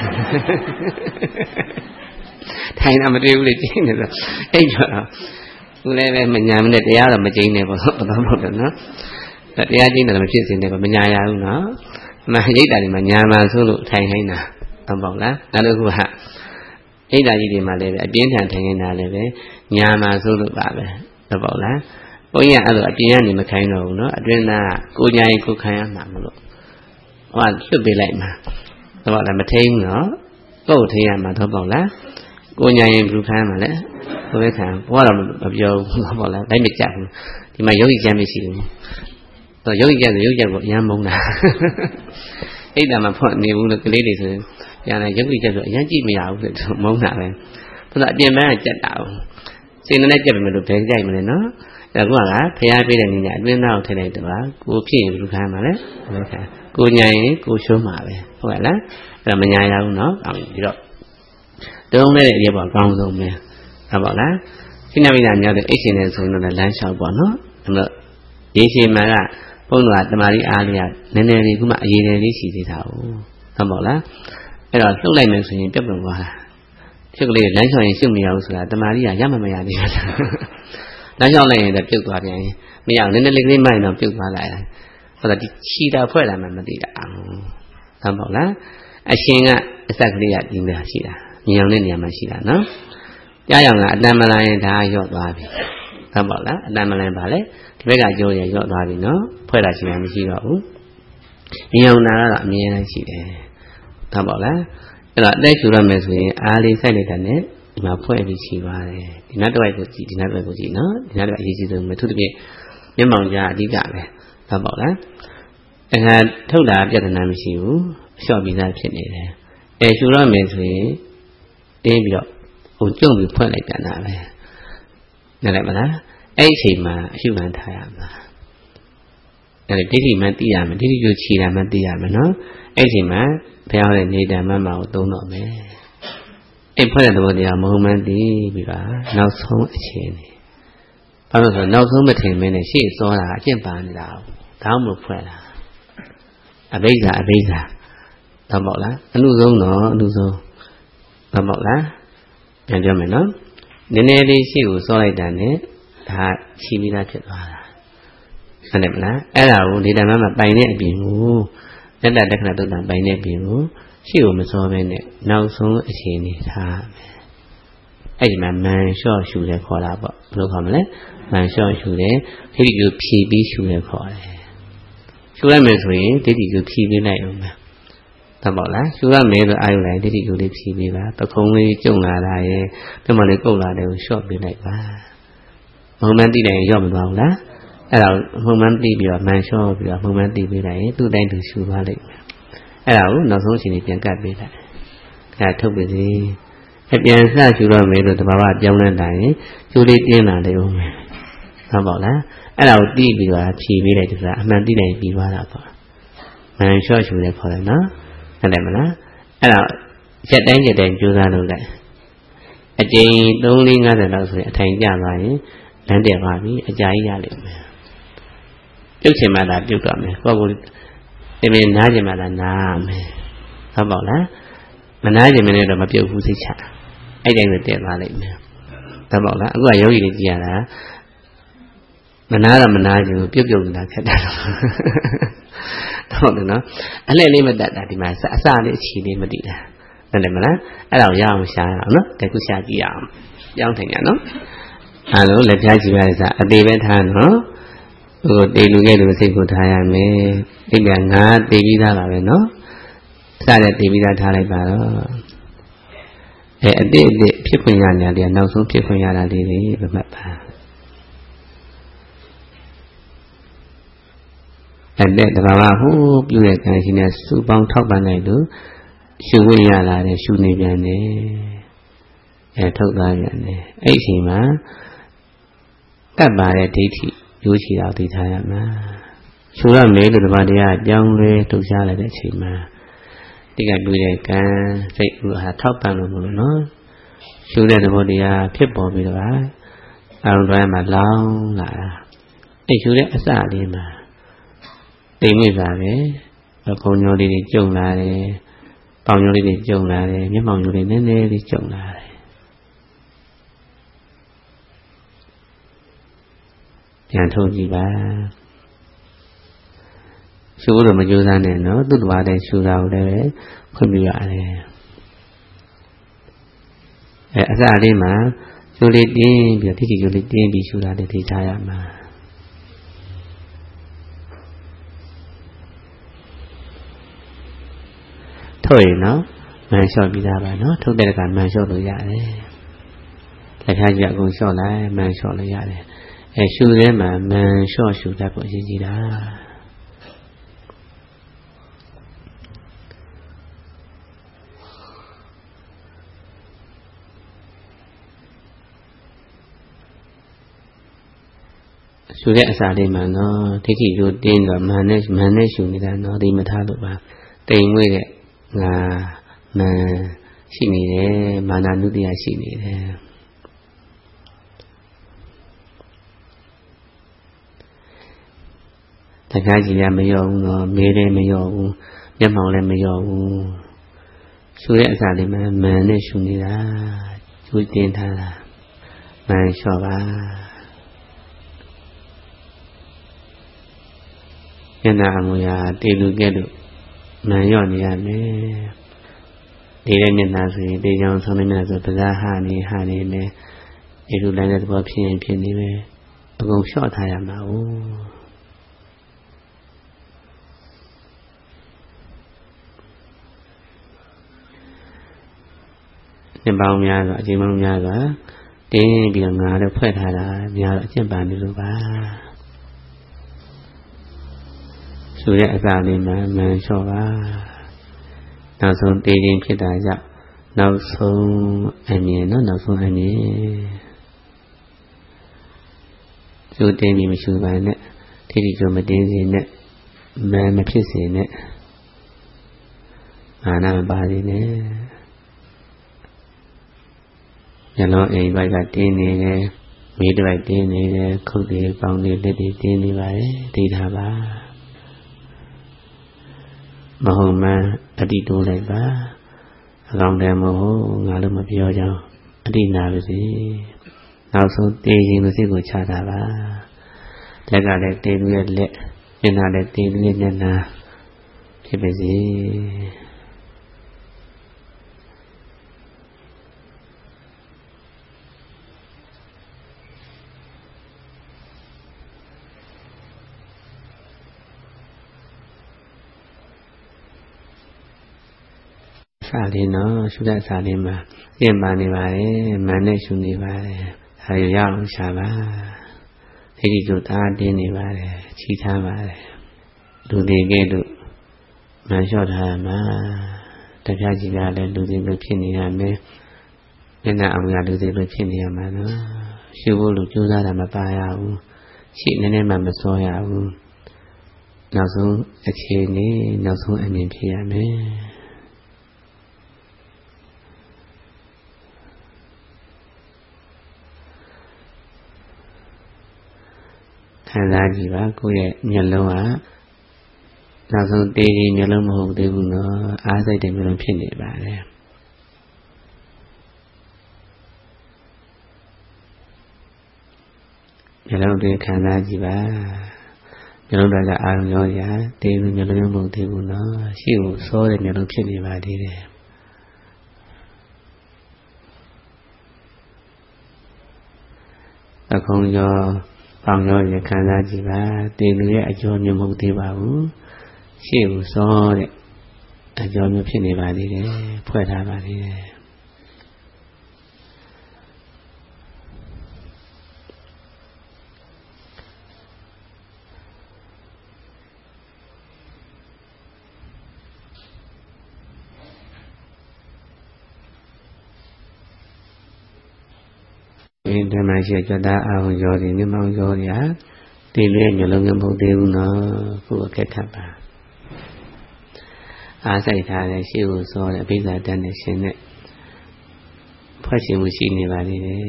ထိုင်တာမတွေ့ဘူးလေကျိန်းနေတော့အိတ်တော့သူလည်းပဲမညာမနဲ့တရားတော့မကျိန်းနဲ့ပေါ့ဘယ်တော့မှတော့နော်တရားကျိန်းတယ်မဖြစ်စင်နဲ့ပေါ့မညာရဘူးနော်မရိတ်တာတွေမှာညာမှဆိုလို့ထိုင်ခိုင်းတာဟုတ်ပါလားနောက်တစ်ခုကဣဒ္ဓာကြီးတွေမှာလည်းပဲအပြင်းထန်ထိုင်နေတာလည်းပဲညာမှဆိုလို့ပါပဲဟုတ်ပါလားဘုန်းကြီးကအဲ့လိုအပြင်းကနေမခိုင်းတော့ဘူးနော်အတွင်းသားကိုညာရင်ကိုခိုင်းရမှာမလို့ဟောလွတ်ပေးလိုက်မှာဟုတ်ပါလားမထိန်ဘူးနော်ကိုယ်ထိန်ရမှာဟုတ်ပါလားကိုညာရင်ဘယ်လိုခိုင်းမှာလဲဘယ်ခံဘွားတော့မပြောဘူးဟုတ်ပါလားတိုင်းမကြဘူးဒီမှာယောဂီကျမ်းမရှိဘူးတော့ယောဂီကျမ်းဆိုယောဂီကျမ်းကိုအများမုန်းတာဣဒ္ဓာမှာဖွင့်နေဘူးလို့ကလေးတွေဆိုရင်ပြန်လာယောဂီကျမ်းဆိုအရင်ကြည့်မရဘူးလို့မုန်းတာပဲဘုရားအပြင်ပန်းကကြက်တာအောင်စေနနဲ့ကြက်ပဲမလို့ဘယ်ကြိုက်မလဲနော်အဲ့ဒါကဖျားပေးတဲ့နေညာအတွင်းသားကိုထည့်လိုက်တော့ကိုဖြစ်ရင်ဘယ်လိုခံမှာလဲကိုညာရင်ကိုရှုံးမှာပဲဟုတ်ကဲ့လားအဲ့ဒါမညာရဘူးနော်အောင်ပြီးတော့တုံးတဲ့အရေးပေါ်အကောင်းဆုံးပဲဟုတ်ပါလားစိနာမိနာမြောက်တဲ့အိတ်ရှင်နဲ့ဆိုရင်တော့လမ်းလျှောက်ပေါ့နော်အဲ့တော့ရေရှင်မှာကဘုန်းတော်ကတမာရီအားလေးကနည်းနည်းလေးခုမှအရေးလေးရှိသေးတာဟုတ်ပါလားအဲ့တော့လှုပ်လိုက်မယ်ဆိုရင်ပြုတ်ပြုတ်သွားတာဖြစ်ကလေးလမ်းလျှောက်ရင်ရှုပ်မရဘူးဆိုတာတမာရီကရမရသေးဘူးလမ်းလျှောက်လိုက်ရင်တော့ပြုတ်သွားပြန်ရင်မရဘူးနည်းနည်းလေးကလေးမှရင်တော့ပြုတ်သွားလိုက်ဟုတ်လားဒီခြီတာဖွဲ့လာမှမသိတာဟုတ်ပါလားအရှင်ကအစက်ကလေးကဒီမှာရှိတာမြင်အောင်တဲ့နေရာမှာရှိတာနော်ကြားရောင်ကအတန်မလာရင်ဒါရော့သွားပြီဟုတ်ပါလားအတန်မလာရင်ဗာလေဒီဘက်ကကျိုးရရော့သွားပြီနော်ဖွဲ့တာရှိမှမရှိတော့ဘူးမြင်အောင်တာကတော့အမြင်တိုင်းရှိတယ်ဟုတ်ပါလားအဲ့တော့အသက်ရှူရမယ်ဆိုရင်အားလေးစိုက်လိုက်တဲ့နဲ့ဒီမှာဖွဲ့ပြီးရှိပါတယ်ဒီနောက်တစ်ဝိုက်ကိုကြည့်ဒီနောက်တစ်ဝိုက်ကိုကြည့်နော်ဒီနောက်တစ်ဝိုက်အရေးကြီးဆုံးပဲသူတစ်ပြည့်မျက်မှောင်ကြားအဓိကပဲဟုတ်ပါလားအခါထုတ်တာပြဿနာမရှိဘူးအလျှော့ပြီးသားဖြစ်နေတယ်ရှူရမယ်ဆိုရင်တင်းပြီးတော့ဟိုကျုံပြီးဖွင့်လိုက်ပြန်တာပဲနားလည်မလားအဲ့ဒီအချိန်မှာအရှုခံထားရမှာအဲ့ဒီဒိဋ္ဌိမှသိရမယ်ဒိဋ္ဌိကိုခြေတာမှသိရမယ်နော်အဲ့ဒီအချိန်မှာဘုရားရဲ့နေတံမမကိုသုံးတော့မယ်အဲ့ဖွင့်တဲ့သဘောတရားမဟုတ်မှန်းသိပြီးပါနောက်ဆုံးအချိန်နေဘာလို့ဆိုနောက်ဆုံးမထင်မင်းနဲ့ရှေ့စောတာအကျင့်ပါနေတာဒါမှမဖွင့်တာအဘိဓါတော့ပေါ့လားအနုဆုံးတော့အနုဆုံးတော့ပေါ့လားပြန်ပြောမယ်နော်နည်းနည်းလေးရှေ့ကိုစောလိုက်တာနဲ့ဒါချီပြီးသားဖြစ်သွားတာဟုတ်တယ်မလားအဲ့ဒါကိုဒေတာမမပိုင်တဲ့အပြင်ကိုလက်တတက္ကနာတုတ်တံပိုင်တဲ့အပြင်ကိုရှေ့ကိုမစောဘဲနဲ့နောက်ဆုံးအချိန်နေထားမယ်အဲ့ဒီမှာမန်လျှော့ရှူတယ်ခေါ်တာပေါ့ဘယ်လိုခေါ်မလဲမန်လျှော့ရှူတယ်ဒိဋ္ဌိကိုဖြည့်ပြီးရှူတယ်ခေါ်တယ်ရှူလိုက်မယ်ဆိုရင်ဒိဋ္ဌိကိုဖြည့်ပြီးလိုက်အောင်မယ်ဟုတ်ပါလားရှူရမယ်လို့အာရုံလိုက်ဒိဋ္ဌိကိုလေးဖြည့်ပေးပါပခုံးလေးကျုံလာတာရဲ့ပြမလေးကုတ်လာတယ်ကိုလျှော့ပေးလိုက်ပါမုံမှန်းသိတယ်ရော့မသွားဘူးလားအဲ့ဒါမုံမှန်းသိပြီးတော့မန်လျှော့ပြီးတော့မုံမှန်းသိပေးလိုက်ရင်သူ့တိုင်းသူရှူသွားလိုက်မယ်အဲ့ဒါကိုနောက်ဆုံးအချိန်ကြီးပြန်ကပ်ပေးလိုက်အဲ့ဒါထုတ်ပြီစီပြန်စရှူရမယ်လို့တဘာဝပြောင်းလဲတိုင်းကျိုးလေးတင်းလာတယ်ဦးမယ်ဟုတ်ပါလားအဲ့ဒါကိုသိပြီးတော့ဖြည့်ပေးလိုက်တယ်ဆိုတာအမှန်သိတယ်ပြီးသွားတာပေါ့မန်လျှော့ရှူတယ်ခေါ်တယ်နော်ဟုတ်တယ်မလားအဲ့ဒါချက်တိုင်းကြိုးစားလုပ်လိုက်အကျဉ်း3-50လောက်ဆိုရင်အထိုင်ကျသွားရင်လမ်းတက်သွားပြီအကြာကြီးရလိမ့်မယ်ပြုတ်ချင်မှသာပြုတ်တော့မယ်ကိုယ့်ကိုတင်နားချင်မှသာနားမယ်ဟုတ်ပါလားမနားချင်မနဲ့တော့မပြုတ်ဘူးစိတ်ချအဲ့တိုင်းပဲတက်သွားလိမ့်မယ်ဟုတ်ပါလားအခုကယောဂီတွေကြည့်ရတာမနာတော့မနာချင်ဘူးပြုတ်နေတာခက်တာဟုတ်တယ်နော်အလှည့်လေးမတတ်တာဒီမှာအစလေးအခြေလေးမတည်တာဟုတ်တယ်မလားအဲ့ဒါကိုရအောင်ရှာရအောင်နော်တခုရှာကြည့်အောင်ကြောင်းထိုင်ရနော်အဲ့လိုလက်ပြကြည့်ရတဲ့စားအသေးပဲထားနော်ဟိုတေလူခဲ့လို့စိတ်ကိုထားရမယ်ဒီကငါတေပြီးသားပါပဲနော်စတဲ့တေပြီးသားထားလိုက်ပါတော့အတိအဖြစ်ခွင့်ရနေတယ်နောက်ဆုံးဖြစ်ခွင့်ရတာလေးတွေပဲမှတ်ပါအဲ့တဲ့တဘာဝဟိုးပြုတဲ့ကံရှိနေစုပေါင်းထောက်ပံ့လိုက်လို့ရှုခွင့်ရလာတယ်ရှုနေပြန်တယ်ထုတ်သွားပြန်တယ်အဲ့ဒီအချိန်မှာကပ်ပါတဲ့ဒိဋ္ဌိရိုးချီတာသိထားရမှာရှုရမယ်လို့တဘာတရားကြောင်းလဲလှုပ်ရှားလိုက်တဲ့အချိန်မှာဒီကတွေ့တဲ့ကံစိတ်ဟာထောက်ပံ့လို့မလို့နော်ရှုတဲ့သဘောတရားဖြစ်ပေါ်ပြီးတော့အာရုံတော်မှာလောင်းလာတာအဲ့ရှုတဲ့အစလေးမှာတိမ်မိပါပဲခုံညောလေးတွေကျုံလာတယ်ပေါင်ညောလေးတွေကျုံလာတယ်မျက်မှောင်ညောလေးနည်းနည်းလေးကျုံလာတယ်ပြန်ထုတ်ကြည့်ပါရှုလို့မကြိုးစားနဲ့နော်သူ့တဘာတဲ့ရှုတာကိုလည်းခွင့်ပြုရတယ်အစလေးမှာရှုလေးတင်းပြီးတိတိကျကျလေးတင်းပြီးရှုတာလေးသိထားရမှာထုတ်ရင်နော်မန်လျှော့ပြီးသားပါနော်ထုတ်တဲ့ကမန်လျှော့လို့ရတယ်လက်ခါကြီးအကုန်လျှော့လိုက်မန်လျှော့လို့ရတယ်ရှုထဲမှာမန်လျှော့ရှုတတ်ဖို့အရေးကြီးတာရှုတဲ့အစာလေးမှာနော်ဒိဋ္ဌိကိုတင်းတော့မာနဲ့ရှုနေတာနော်ဒီမထားလို့ပါတိမ်မွေ့တဲ့ငါမာရှိနေတယ်မာနနုတ္တိယရှိနေတယ်တခါကြီးလည်းမရောဘူးနော်မေးလည်းမရောဘူးမျက်မှောင်လည်းမရောဘူးရှုတဲ့အစာလေးမှာမာနဲ့ရှုနေတာရှုတင်းထားတာမာလျှော့ပါညနာအမူအရာတေလူကဲ့သို့မှန်ရော့နေရမယ်ဒီတဲ့မျက်နှာဆိုရင်တေချောင်းဆုံးတဲ့မျက်နှာဆိုပဇာဟာနေမယ်ဒီလိုလိုက်တဲ့သဘောဖြစ်ရင်ဖြစ်နေပဲအကုန်လျှော့ထားရမှာ哦နှစ်ပေါင်းများစွာအချိန်ပေါင်းများစွာတင်းပြီးတော့ငါလည်းဖွဲ့ထားတာများတော့အကျင့်ပါနေလို့ပါဆိုတဲ့အစာလေးမှမှန်လျှော့ပါနောက်ဆုံးတေးခြင်းဖြစ်တာကြောင့်နောက်ဆုံးအမြင်နော်နောက်ဆုံးအမြင်ကျိုးတင်းပြီးမရှုပါနဲ့ထိတိကျိုးမတင်းစေနဲ့မဖြစ်စေနဲ့အာနာမပါစေနဲ့မျက်လုံးအိမ်ဘက်ကတင်းနေတယ်မိတစ်ပိုက်တင်းနေတယ်ခုတ်တွေပေါင်းတွေလက်တွေတင်းနေပါတယ်သိထားပါမဟုတ်မှန်အတိတိုးလိုက်ပါအကောင်တည်းမဟုတ်ငါလည်းမပြောကြောင်းအတိနာပါစေနောက်ဆုံးတေးခြင်းမစိတ်ကိုချတာပါလက်ကလည်းတေးလူရဲ့လက်မျက်နှာလည်းတေးလူရဲ့မျက်နှာဖြစ်ပါစေစာလေးနော်ရှုတဲ့စာလေးမှာပြင့်ပါနေပါတယ်မှန်နဲ့ရှုနေပါတယ်ဒါရရအောင်ရှာပါဒီဒီတို့သားတင်းနေပါတယ်ချီထားပါတယ်လူတွေကဲ့သို့မှန်လျှော့ထားမှာတပြားကြီးကလည်းလူတွေလိုဖြစ်နေရမယ်မျက်နှာအောင်ရလူတွေလိုဖြစ်နေရမှာနော်ရှုဖို့လူကြိုးစားတာမပါရဘူးရှေ့နည်းနည်းမှမစောရဘူးနောက်ဆုံးအခြေအနေနောက်ဆုံးအမြင်ဖြစ်ရမယ်ခံစားကြည့်ပါကိုယ့်ရဲ့မျက်လုံးကနောက်ဆုံးတေးကြီးမျက်လုံးမဟုတ်သေးဘူးနော်အားစိတ်တဲ့မျက်လုံးဖြစ်နေပါတယ်မျက်လုံးတွေခံစားကြည့်ပါမျက်လုံးတွေကအာရုံရောရာတေးကြီးမျက်လုံးမဟုတ်သေးဘူးနော်ရှေ့ကိုစောတဲ့မျက်လုံးဖြစ်နေပါသေးတယ်အခုံရောပေါင်ရောရခံစားကြည့်ပါတေလူရဲ့အကျော်မျိုးမဟုတ်သေးပါဘူးရှေ့ကိုစောတဲ့အကျော်မျိုးဖြစ်နေပါသေးတယ်ဖွဲ့ထားပါသေးတယ်ဓမ္မရှိကြတာအောင်ရောဒီမျက်မှောင်ရောရဒီလေးမျိုးလုံးမဟုတ်သေးဘူးနော်ခုအခက်ခတ်ပါအားစိုက်ထားတဲ့ရှေ့ကိုစောတဲ့အဘိဓါတန်နဲ့ရှင်နဲ့ဖွဲ့ရှင်မှုရှိနေပါသေးတယ်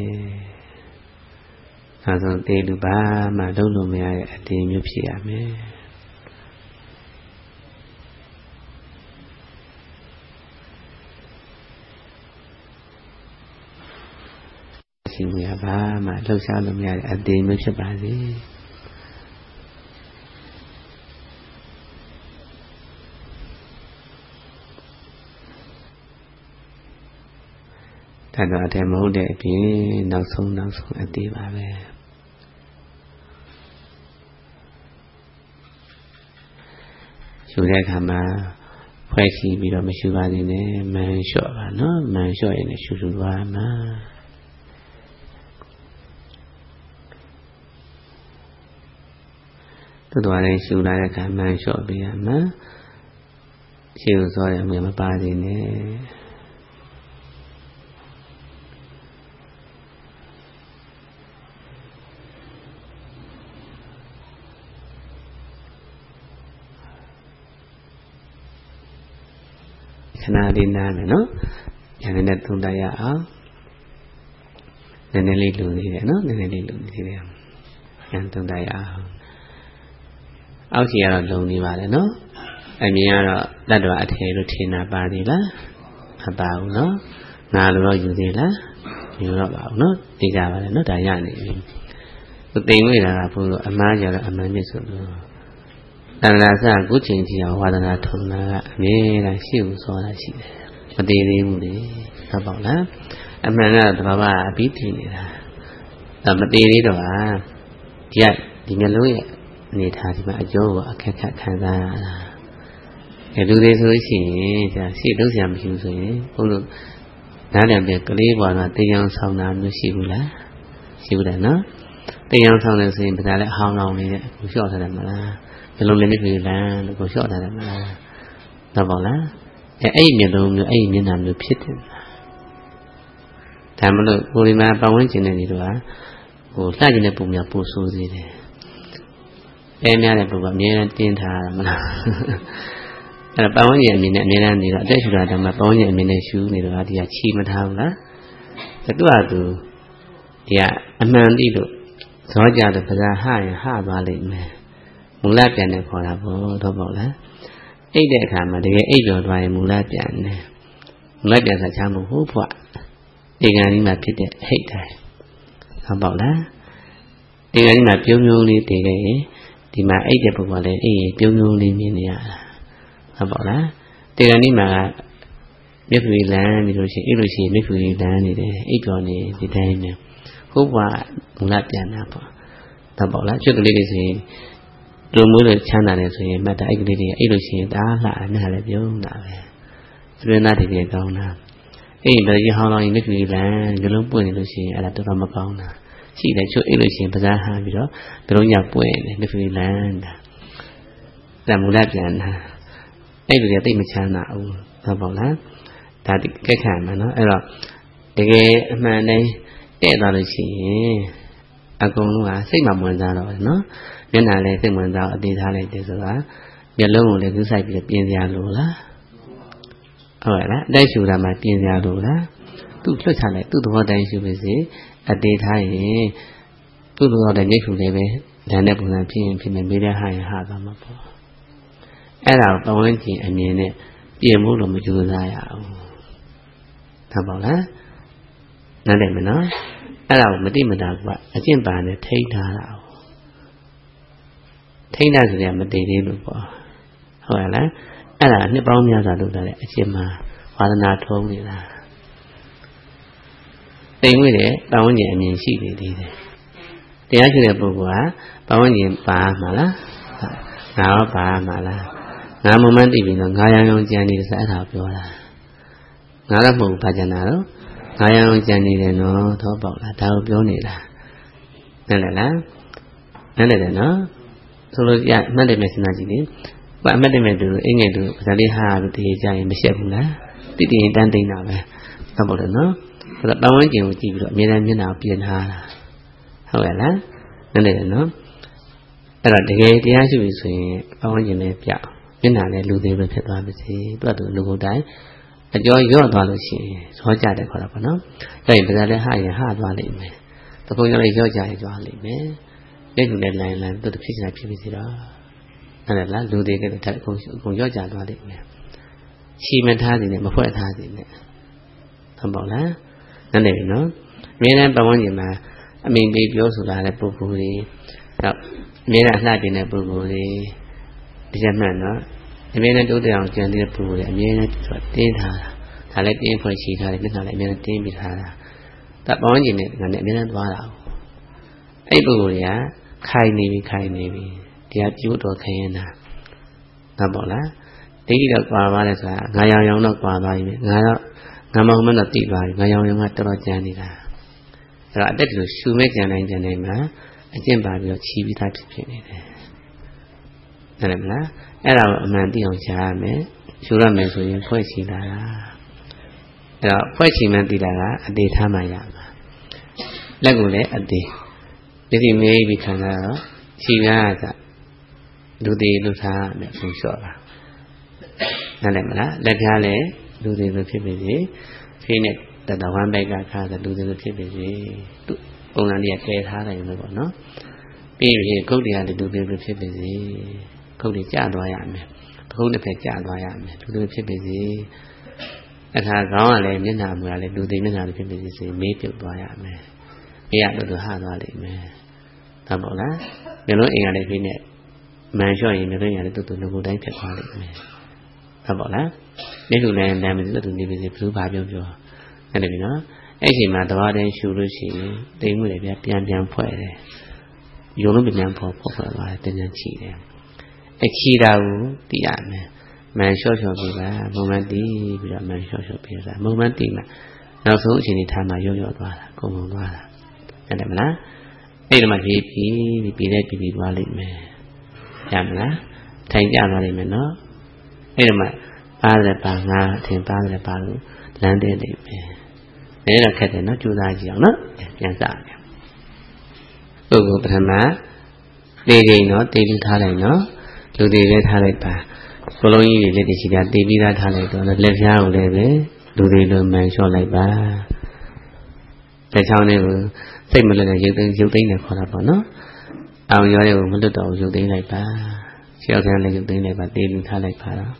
နောက်ဆုံးတေလူပါမှလုံးလို့မရတဲ့အတင်းမျိုးဖြစ်ရမယ်ရှိနေပါမှလှုပ်ရှားလို့မရတဲ့အတင်းမျိုးဖြစ်ပါစေဒါတော့အတည်းမဟုတ်တဲ့အပြင်နောက်ဆုံးအသေးပါပဲရှုတဲ့အခါမှာဖွဲ့စည်းပြီးတော့မရှုပါသေးနဲ့မှန်လျှော့ပါနော်မှန်လျှော့ရင်လည်းရှုသွားမှာတော်ရင်ရှုလာတဲ့အခါမှန်လျှော့ပေးရမှာရှေ့ကိုစောရမယ်မပါသေးနဲ့ခဏလေးနားမယ်နော်ဉာဏ်နဲ့သုံးတတ်ရအောင်နည်းနည်းလေးလူနေတယ်နော်နည်းနည်းလေးလူနေတယ်ဉာဏ်သုံးတတ်ရအောင်အောက်ခြေကတော့လုံနေပါလေနော်အမြင်ကတော့တတ္တဝအထေလို့ထင်တာပါသေးလားမပါဘူးနော်ငါလိုတော့ယူသေးလားယူတော့ပါဘူးနော်သိကြပါလေနော်ဒါရနေပြီသူသိမ့်နေတာကဘုလို့အမှားကြတော့အမှန်မြစ်ဆိုလို့တဏှာစကုချိန်ကြီးအောင်ဝါဒနာထုံတာကအမြဲတမ်းရှိဘူးဆိုတာရှိတယ်မသေးသေးဘူးလေဟုတ်ပါလားအမှန်ကတော့တဘာဝအပြီးတည်နေတာဒါမသေးသေးတော့ဒီမျက်လုံးရဲ့အနေထားဒီမှာအကျိုးကိုအခက်ခက်ခံစားရတာလူတွေဆိုလို့ရှိရင်ဒါရှေ့လုံးစရာမရှိဘူးဆိုရင်ဘုလို့နားလည်ပြကလေးပေါ်မှာတရားဆောင်တာမျိုးရှိဘူးလားရှိဘူးတယ်နော်တရားဆောင်တယ်ဆိုရင်ဒါလည်းအဟောင်းလောင်းနေတဲ့ကိုလျှော့ထားတယ်မလားဘယ်လိုလဲမဖြစ်ဘူးလားလို့ကိုလျှော့ထားတယ်မလားတော့ပေါ့လားအဲ့ဒီမျက်လုံးမျိုးအဲ့ဒီမျက်နှာမျိုးဖြစ်တယ်ဒါမလို့ကိုဒီမှာပတ်ဝန်းကျင်နေနေတော့ဟိုလှကျင်တဲ့ပုံများပို့ဆိုးစေတယ်အဲများတဲ့ပုံကအမြဲတမ်းတင်းထားရမလားအဲ့တော့ပတ်ဝန်းကျင်အမြင်နဲ့အမြဲတမ်းနေတော့အသက်ရှူတာတည်းမှာပတ်ဝန်းကျင်အမြင်နဲ့ရှူနေတော့ဒီကချီမထားဘူးလားသူကသူဒီကအမှန်တိလို့ဇောကြတဲ့ပဇာဟရင်ဟသွားလိမ့်မယ်မူလပြန်နေခေါ်တာပေါ့တော့ပေါ့လားအိတ်တဲ့အခါမှာတကယ်အိတ်ကျော်သွားရင်မူလပြန်နေမူလပြန်ဆက်ချမ်းမဟုတ်ဘွားဒီကံကြီးမှာဖြစ်တဲ့ဟိတ်တိုင်းဟုတ်ပေါ့လားဒီကံကြီးမှာပြုံးပြုံးလေးတည်ခဲ့ရင်ဒီမှာအိတ်တဲ့ပုဂ္ဂိုလ်လည်းအေးပြုံးပြုံးလေးမြင်နေရတာဟုတ်ပေါ့လားဒီကံကြီးမှာမြက်ဖြူလန်းနေလို့ရှိရင်အဲ့လိုရှိရင်မြက်ဖြူလန်းနေတယ်အိတ်ကျော်နေဒီတိုင်းပဲဟုတ်ဘွားမူလပြန်တာပေါ့ဟုတ်ပေါ့လားကျွတ်ကလေးတွေဆိုရင်လူမျိုးတွေချမ်းသာတယ်ဆိုရင်မတ်တာအိတ်ကလေးတွေအဲ့လိုရှိရင်ဒါလှအနာလည်းပြုံးတာပဲသူရနာတကယ်ကောင်းတာအေးဘယ်ကြီးဟောင်းလောင်းရင်မြက်ဖြူလန်းဒီလိုပွင့်နေလို့ရှိရင်အဲ့ဒါတော်တော်မကောင်းတာရှိတယ်ကျွတ်အဲ့လိုရှိရင်ပဇာဟမ်းပြီးတော့ဘယ်လိုညပွင့်နေမြက်ဖြူလန်းတာဒါမူလပြန်တာအဲ့လိုတွေသိမချမ်းသာဘူးဟုတ်ပါလားဒါကက်ခံမှာနော်အဲ့တော့တကယ်အမှန်တိုင်းတဲ့သွားလို့ရှိရင်အကုန်လုံးကစိတ်မှဝင်စားတော့နော်မျက်နှာလည်းစိတ်ဝင်စားအသေးထားလိုက်တယ်ဆိုတာမျက်လုံးကိုလည်းကူးဆိုင်ပြီးပြင်စရာလိုလားဟုတ်ရဲ့လားအတိုက်ရှူတာမှပြင်စရာလိုလားသူ့လွတ်ချလိုက်သူ့သဘောတိုင်းရှူပါစေအသေးထားရင်သူ့သဘောတိုင်းမျက်ဖြူလည်းပဲဒါနဲ့ပုံစံဖြစ်ရင်ဖြစ်မယ်မေးတဲ့ဟာရင်ဟာသွားမှာပေါ့အဲ့ဒါကိုပဝန်းကျင်အမြင်နဲ့ပြင်ဖို့လို့မကြိုးစားရအောင်ဟုတ်ပါလားနားလည်မနော်အဲ့ဒါကိုမတိမတာကအကျင့်ပါနဲ့ထိန်းထားတာထိန်းတာဆိုရင်မတည်သေးလို့ပေါ့ဟုတ်ရလားအဲ့ဒါနှစ်ပေါင်းများစွာလုပ်တာလေအကျင့်မှာဝါဒနာထုံးနေတာတိမ်ဝိတဲ့ပဝန်းကျင်အမြင်ရှိနေသေးတယ်တရားရှိတဲ့ပုဂ္ဂိုလ်ကပဝန်းကျင်ပါမှာလားငါရောပါမှာလားငါမမှန်းသိပြီနော်ငါရောင်ကြံနေတယ်ဆိုအဲ့ဒါပြောတာငါတော့မဟုတ်ဘာကြံတာတော့ငါရောင်ကြံနေတယ်နော်တော့ပေါ့လားဒါကိုပြောနေတာနားလည်လားနားလည်တယ်နော်ဆိုလို့ရမှတ်တယ်မယ်စဉ်းစားကြည့်လေဘာမှတ်တယ်မယ်သူအင်္ဂိတ်သူဗဇာလေးဟာလို့တည်ကြရင်မရှက်ဘူးလားတိတိရင်တန်းသိနေတာပဲတော့ပေါ့လေနော်ဆိုတော့ပဝန်းကျင်ကိုကြည့်ပြီးတော့အမြဲတမ်းမျက်နှာကိုပြင်ထားတာဟုတ်ရဲ့လားနားလည်တယ်နော်အဲ့တော့တကယ်တရားရှိပြီဆိုရင်ပဝန်းကျင်လည်းပြောက်မျက်နှာလည်းလူသေးပဲဖြစ်သွားပါစေသူကသူလူကိုယ်တိုင်အကျော်ရော့သွားလို့ရှိရင်ဇောကြတယ်ခေါ်တာပေါ့နော်အဲ့ဒီပဇာလည်းဟာရင်ဟာသွားလိမ့်မယ်တကုံရောလည်းရော့ကြရင်သွားလိမ့်မယ်လက်လူနဲ့လိုင်းသူတဖြစ်ချင်ဖြစ်ပြီစီတော့အဲ့ဒါလားလူသေးကလည်းအကုန်ရော့ကြသွားလိမ့်မယ်ရှီမထားစီနဲ့မဖွဲ့ထားစီနဲ့ဟုတ်ပါလားနားလည်ပြီနော်အမြဲတမ်းပတ်ဝန်းကျင်မှာအမိန်ပေးပြောဆိုလာတဲ့ပုဂ္ဂိုလ်တွေတော့အမြဲတမ်းလှကျင်တဲ့ပုဂ္ဂိုလ်တွေဒီချက်မှန်နော်အမြဲတမ်းတိုးတက်အောင်ကြံတဲ့ပုဂ္ဂိုလ်တွေအမြဲတမ်းတင်းထားတာဒါလည်းတင်းဖွဲ့ချီထားတယ်မျက်နှာလည်းအမြဲတမ်းတင်းပြီးထားတာဒါပတ်ဝန်းကျင်နဲ့ငါနဲ့အမြဲတမ်းသွားတာအဲ့ပုဂ္ဂိုလ်တွေကခိုင်နေပြီတရားကျိုးတော်ခိုင်ရတာဟုတ်ပါလားဒိဋ္ဌိတော့ကွာပါလဲဆိုတာငါရောင်ရောင်တော့ကွာသွားပြီငါတော့ငါမဟုတ်မှတော့တိသွားပြီငါရောင်ရောင်ကတော်တော်ကြမ်းနေတာအဲ့တော့အတက်တူရှူမဲ့ကြံနိုင်မှာအကျင့်ပါပြီးတော့ချီးပြီးသားဖြစ်နေတယ်ဟုတ်မလားအဲ့ဒါကိုအမှန်သိအောင်ရှားရမယ်ရှူရမယ်ဆိုရင်ဖွဲ့ချီလာတာအဲ့တော့ဖွဲ့ချီမှန်းသိတာကအသေးထားမှရမှာလက်ကိုလည်းအသေးဒီမေးပြီးခံရတော့ခြေကားကလူသေးလူသားနဲ့ပုံလျှော့တာနားလည်မလားလက်ပြားလည်းလူတွေလိုဖြစ်ပေစေဖေးနဲ့တတဝမ်းဘက်ကခါဆိုလူတွေလိုဖြစ်ပေစေသူပုံစံတွေကကဲထားတယ်လို့ပေါ့နော်ပြီးပြီးကုတ်တွေကလည်းလူတွေလိုဖြစ်ပေစေကုတ်တွေကျသွားရမယ်ပခုံးတစ်ဖက်ကျသွားရမယ်လူတွေဖြစ်ပေစေအခါကောင်းကလည်းမျက်နှာမူကလည်းလူတွေမျက်နှာလိုဖြစ်ပေစေမေးပြုတ်သွားရမယ်မေးရလို့ဟသွားလိမ့်မယ်ဟုတ်ပါလားမျိုးလုံးအိမ်ကလည်းဖေးနဲ့မန်လျှော့ရင်မျိုးလုံးအိမ်ကလည်းတူလူကိုတိုင်းဖြစ်သွားလိမ့်မယ်ဟုတ်ပါလားဒီလိုလည်းနာမည်တူနေပါစေဘယ်သူဘာပြောအဲ့ဒါပြီနော်အဲ့ချိန်မှာတဘာတိုင်းရှူလို့ရှိရင်တိမ်မှုတွေပြန်ဖွဲ့တယ်ယုံလို့ပြန်ဖွဲ့သွားတယ်ပြန်ချီတယ်အခီတာကိုတည်ရမယ်မန်လျှော့ပြီးပါမုံမန်တည်ပြီးတော့မန်လျှော့ပြီးတာမုံမန်တည်မှာနောက်ဆုံးအချိန်ဒီထားမှာရော့သွားတာကုန်သွားတာဟုတ်တယ်မလားအဲ့ဒီမှာပြီးသွားလိမ့်မယ်ရမလားထိုင်ကြသွားလိမ့်မယ်နော်အဲ့ဒီမှာပါတယ်ပါငါအထင်ပါတယ်ပါလို့လမ်းတဲ့နေပဲနေတော့ခက်တယ်နော်ကြိုးစားကြည့်အောင်နော်ပြန်စတယ်ပုဂ္ဂိုလ်ပထမတေးရင်နော်တေးပြီးထားလိုက်နော်လူတွေလည်းထားလိုက်ပါကိုလုံးကြီးတွေလက်တရှိတာတေးပြီးသားထားလိုက်တော့လက်ဖြားကိုလည်းပဲလူတွေလိုမှန်လျှော့လိုက်ပါလက်ချောင်းတွေကိုစိတ်မလွတ်တဲ့ရုပ်သိမ်းနဲ့ခေါ်တာပေါ့နော်အောင်ရောတွေကိုမလွတ်တော့ရုပ်သိမ်းလိုက်ပါရှောက်ခံလည်းရုပ်သိမ်းလိုက်ပါတေးပြီးထားလိုက်ပါတော့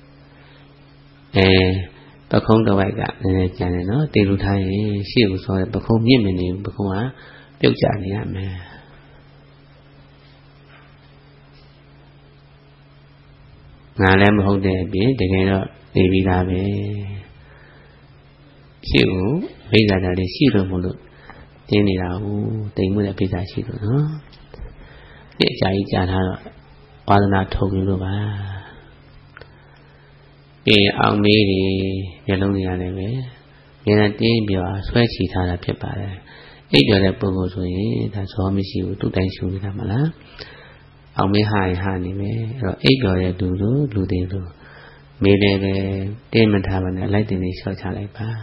ပခုံးတစ်ဝိုက်ကနည်းနည်းကျန်တယ်နော်တေလူထားရင်ရှေ့ကိုဆောတဲ့ပခုံးမြင့်မနေဘူးပခုံးကပြုတ်ကျနေရမယ်ငါလည်းမဟုတ်တဲ့အပြင်တကယ်တော့နေပြီးသားပဲရှေ့ကိုဝိဇ္ဇာဓာတ်လေးရှိလို့မလို့တင်းနေတာဟုတ်တိမ်မှုတဲ့ပိဿာရှိလို့နော်ဒီအကြာကြီးကြာထားတော့ဝါဒနာထုံလို့ပါအောင်မေးတွေမျက်လုံးတွေရတယ်ပဲငယ်တဲ့တင်းပြောဆွဲချီထားတာဖြစ်ပါတယ်အိပ်ပြောတဲ့ပုဂ္ဂိုလ်ဆိုရင်ဒါဇောမရှိဘူးသူ့တိုင်းရှူနေတာမလားအောင်မေးဟာနေမယ်အဲ့တော့အိပ်ပြောတဲ့လူတွေလို့မေးတယ်ပဲတင်းမထားပါနဲ့လိုက်တင်နေလျှော့ချလိုက်ပါ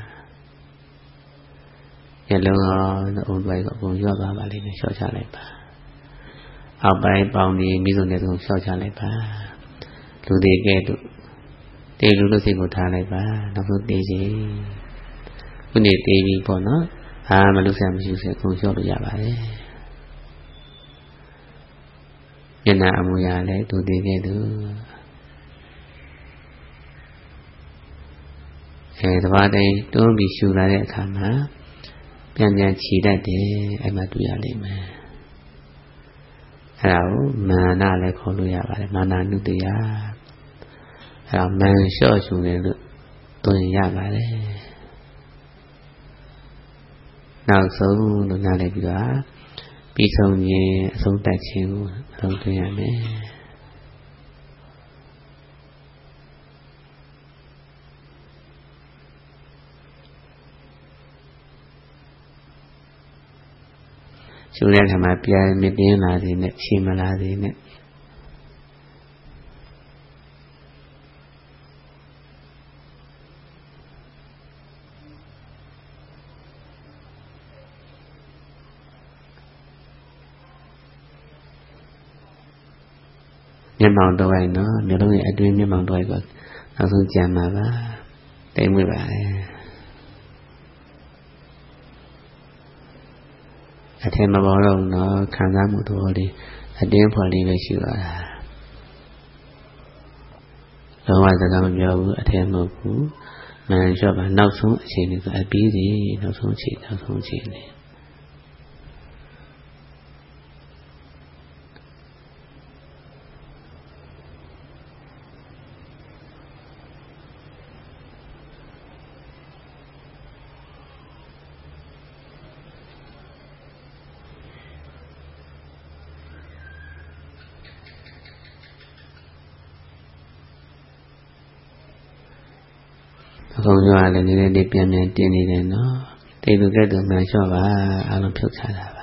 မျက်လုံးရောအုံပိုင်းကအကုန်ရော့သွားပါလိမ့်မယ်လျှော့ချလိုက်ပါအောက်ပိုင်းပေါင်းပြီးမိစုံတဲ့ဆုံးလျှော့ချလိုက်ပါလူတွေကဲတို့တေလူလို့စိတ်ကိုထားလိုက်ပါနောက်ဆုံးတေးစီခုနေ့တေးပြီးပေါ့နော်မလူဆရာမရှိစေခုံလျှော့လို့ရပါတယ်မျက်နှာအမူအရာလည်းသူတေးခဲ့သူတပါးတိုင်းတွန်းပြီးရှူလာတဲ့အခါမှာပြန်ချီတတ်တယ်အဲ့မှာတွေ့ရလိမ့်မယ်အဲ့ဒါကိုမာနလည်းခေါ်လို့ရပါတယ်မာနနုတ္တယအဲ့တော့မန်လျှော့ရှုတယ်လို့သွင်ရပါတယ်နောက်ဆုံးလို့နားလည်ပြီးတော့ပြီးဆုံးခြင်းအဆုံးသတ်ခြင်းကိုသုံးသွင်းရမယ်ရှုတဲ့အခါမှာပြန်မတင်းလာစေနဲ့ရှင်းမလာစေနဲ့မျက်မှောင်တော့ရင်နော်မျိုးလုံးရဲ့အတွင်းမျက်မှောင်တော့ကနောက်ဆုံးကြံမှာပါတိမ်မွေ့ပါလေအထင်မပေါ်တော့နော်ခံစားမှုတော်လေးအတင်းဖော်လေးပဲရှိပါတာလုံးဝစကားမပြောဘူးအထင်မဟုတ်ဘူးမန်လျှော့ပါနောက်ဆုံးအချိန်လေးကအပြီးစီနောက်ဆုံးအချိန်လေးအကုန်ပြောရလဲနည်းနည်းလေးပြန်တင်းနေတယ်နော်တိတ်လူကဲ့သို့မှန်လျှော့ပါအားလုံးဖြုတ်ချတာပါ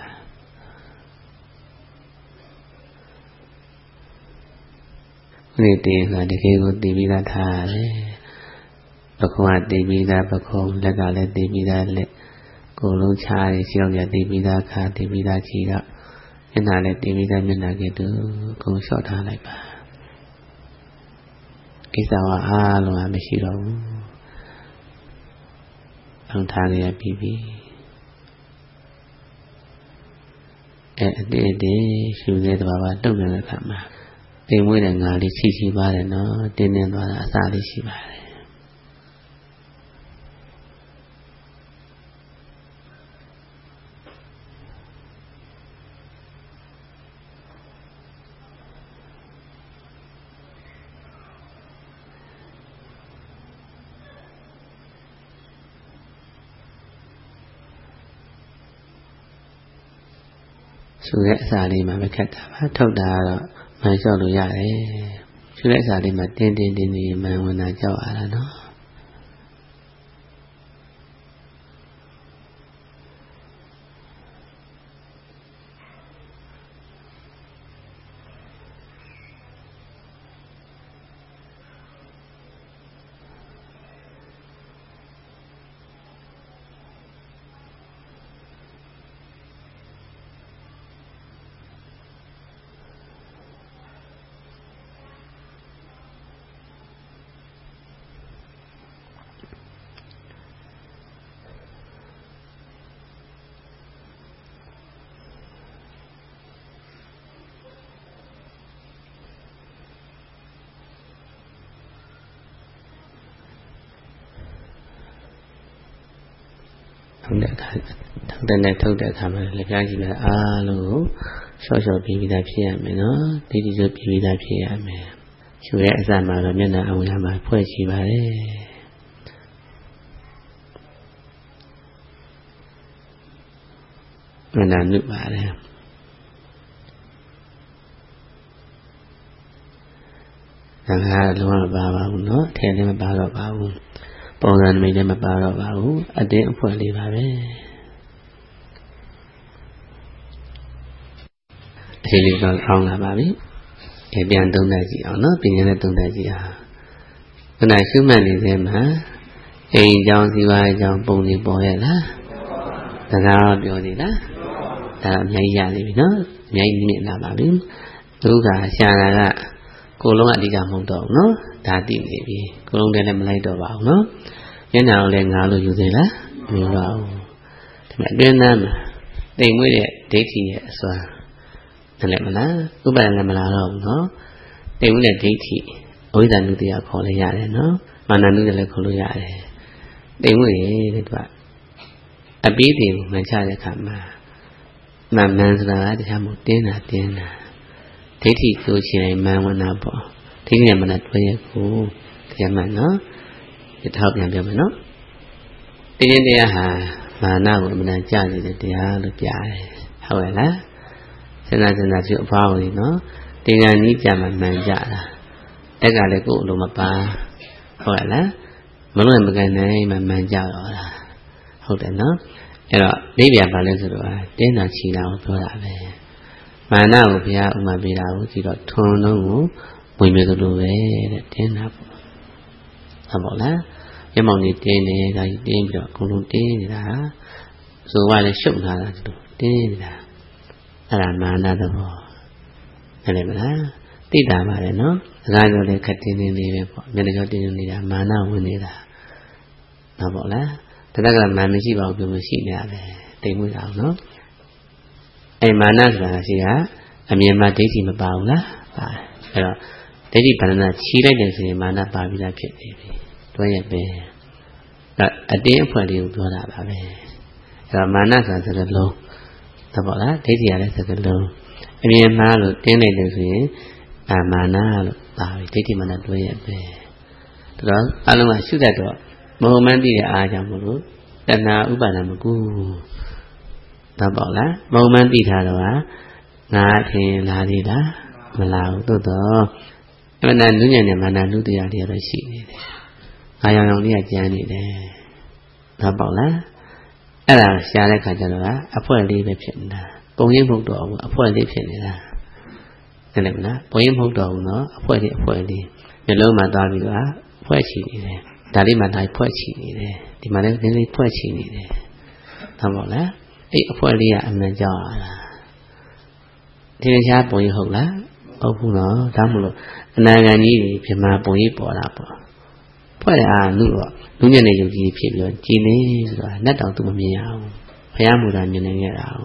ဒီတေးကတကယ်ကိုတည်ပြီးသားထားရတယ်ပခုံးကတည်ပြီးသားပခုံးလက်ကလည်းတည်ပြီးသားလက်ကိုယ်လုံးချားရရှောက်ရတည်ပြီးသားခါတည်ပြီးသားခြေတော့မျက်နှာလည်းတည်ပြီးသားမျက်နှာကဲ့သို့အကုန်လျှော့ထားလိုက်ပါကိစ္စကအားလုံးမရှိတော့ဘူးဆုံးထားရပြီအတေးတေးရှုတဲ့တဘာဝတုတ်နေတဲ့အခါမှာတိမ်မွေးတဲ့ငါလေးရှိပါတယ်နော်တင်းတင်းသွားတာအစာလေးရှိပါတယ်ရှုတဲ့အစာလေးမှာပဲခက်တာပါထုတ်တာကတော့မှန်လျှော့လို့ရတယ်ရှုတဲ့အစာလေးမှာတင်းတင်းမှန်ဝင်တာကြောက်ရတာနော်ထုတ်တဲ့အခါမှာလက်ပြကြီးလည်းအားလုံးရှော့ပြီးသားဖြစ်ရမယ်နော်တိတိကျကျပြီးသားဖြစ်ရမယ်ရှုရဲ့အစမှာတော့မျက်နှာအဝရမှာဖွဲ့ချပါတယ်မျက်နှာနုပါတယ်ဒါကလုံးဝမပါပါဘူးနော်ထဲလည်းမပါတော့ပါဘူးပုံစံမိတ်လည်းမပါတော့ပါဘူးအတင်းအဖွဲလေးပါပဲအချိန်လေးတော့အောင်းလာပါပြီပြန်သုံးသပ်ကြည့်အောင်နော်ပြင်ရတဲ့သုံးသပ်ကြည့်အောင်ခဏရှုမှတ်နေတဲ့မှာအိမ်ကြောင်စီဝါအကြောင်းပုံနေပေါ်ရဲ့လားစကားပြောသေးလားဒါအများကြီးရနေပြီနော်အများကြီးမြင်လာပါပြီသူကရှာတာကကိုလုံးအဓိကမဟုတ်တော့ဘူးနော်ဒါသိနေပြီကိုလုံးတည်းလည်းမလိုက်တော့ပါဘူးနော်မျက်နှာကိုလည်းငါလို့ယူသေးလားမယူပါဘူးဒါပေမဲ့အတွင်းသားမှာတိမ်မွေးတဲ့ဒိဋ္ဌိရဲ့အစွမ်းတယ်လည်းမလားဥပါဒလည်းမလားတော့ဘူးနော်တိမ်မွေးတဲ့ဒိဋ္ဌိအဝိဇ္ဇာနုတ္တိယခေါ်လည်းရတယ်နော်မာနနုတ္တိလည်းခေါ်လို့ရတယ်တိမ်မွေးတဲ့သူကအပိဓိကိုမှန်ချတဲ့အခါမှာမှန်ဆိုတာကတရားမို့တင်းတာဒိဋ္ဌိဆိုချင်မှန်ဝင်တာပေါ့ဒီကနေ့မှလည်းတွေ့ရကိုတရားမှန်နော်ဒီထောက်ပြန်ပြောမယ်နော်တင်းတရားဟာမာနကိုအမှန်ကြားနေတဲ့တရားလို့ပြတယ်ဟုတ်ရဲ့လားစဉ်းစားကြည့်အဖောင်းလေးနော်တင်ညာနီးကြမှာမှန်ကြတာတက်ကလည်းကိုယ်အလိုမပါဟုတ်ရဲ့လားမလို့မကန်နိုင်မှမှန်ကြတော့လားဟုတ်တယ်နော်အဲ့တော့နေပြန်ပါလဲဆိုတော့တင်းတာချီတာကိုပြောတာပဲမာနကိုဘုရားဥမာပေးတာကိုကြည့်တော့ထွန်းလုံးကိုဝင်မြဲသလိုပဲတဲ့တင်းတာပေါ့ဟုတ်ပါလားမျက်မှောင်ကြီးတင်းနေတာကြီးတင်းပြီးတော့အကုန်လုံးတင်းနေတာဆိုကလည်းရှုပ်လာတာတူတင်းနေတာအဲ့ဒါမာနသဘောဟုတ်တယ်မလားသိတာပါလေနော်စကားပြောလည်းခက်တင်းနေပဲပေါ့မျက်နှာကြောတင်းနေတာမာနဝင်နေတာဟုတ်ပါလားတခါကမာနမရှိပါဘူးပြောလို့ရှိနေရတယ်တိမ်မွေးတာနော်အဲ့မာနဆိုတာရှိတာအမြင်မှာဒိဋ္ဌိမပါဘူးလားပါတယ်အဲ့တော့ဒိဋ္ဌိပါဏနာချီလိုက်တယ်ဆိုရင်မာနပါပြီးသားဖြစ်နေပြီတွဲရပဲအတင်းအဖွဲလေးကိုပြောတာပါပဲအဲ့တော့မာနဆိုတာစကားလုံးသဘောလားဒိဋ္ဌိရတဲ့စကားလုံးအမြင်မှားလို့တင်းလိုက်တယ်ဆိုရင်မာနလို့ပါပြီဒိဋ္ဌိမာနတွဲရပဲဒါတော့အလုံးကရှုတတ်တော့မဟုတ်မှန်းသိတဲ့အားကြောင့်မလို့တဏှာဥပါဒမကူသဘောလားမဟုတ်မှန်းသိထားတော့ငါထင်လာသေးလားမလာဘူးသို့တော့အမှန်တန်နုညံ့တဲ့မာနနုတရားတွေတော့ရှိနေတယ်။အာရောင်လေးကကျန်နေတယ်။ဒါပေါ့လား။အဲ့ဒါရှားတဲ့ခါကျတော့အဖွဲလေးပဲဖြစ်နေတာ။ပုံရိပ်မဟုတ်တော့ဘူးအဖွဲလေးဖြစ်နေတာ။သိတယ်မလား။ပုံရိပ်မဟုတ်တော့ဘူးနော်အဖွဲလေးမျိုးလုံးမှာသွားပြီးတော့ဖွဲချီနေတယ်။ဒါလေးမှတိုင်းဖွဲချီနေတယ်။ဒီမှာလည်းလေးဖွဲချီနေတယ်။ဒါပေါ့လား။အဲ့အဖွဲလေးကအမှန်ကြောက်ရတာ။ဒီရှားပုံရိပ်ဟုတ်လား။ဟုတ်ဘူးနော်ဒါမှမဟုတ်အနာဂံကြီးပြမပုံရိပ်ပေါ်တာပေါ့ဖွဲ့တဲ့အားနုတော့လူညံ့တဲ့ယုတ်ကြီးဖြစ်ပြီးတော့ကြည်နေဆိုတာနတ်တော်သူမမြင်ရအောင်ဘုရားမူတာမြင်နေကြတာ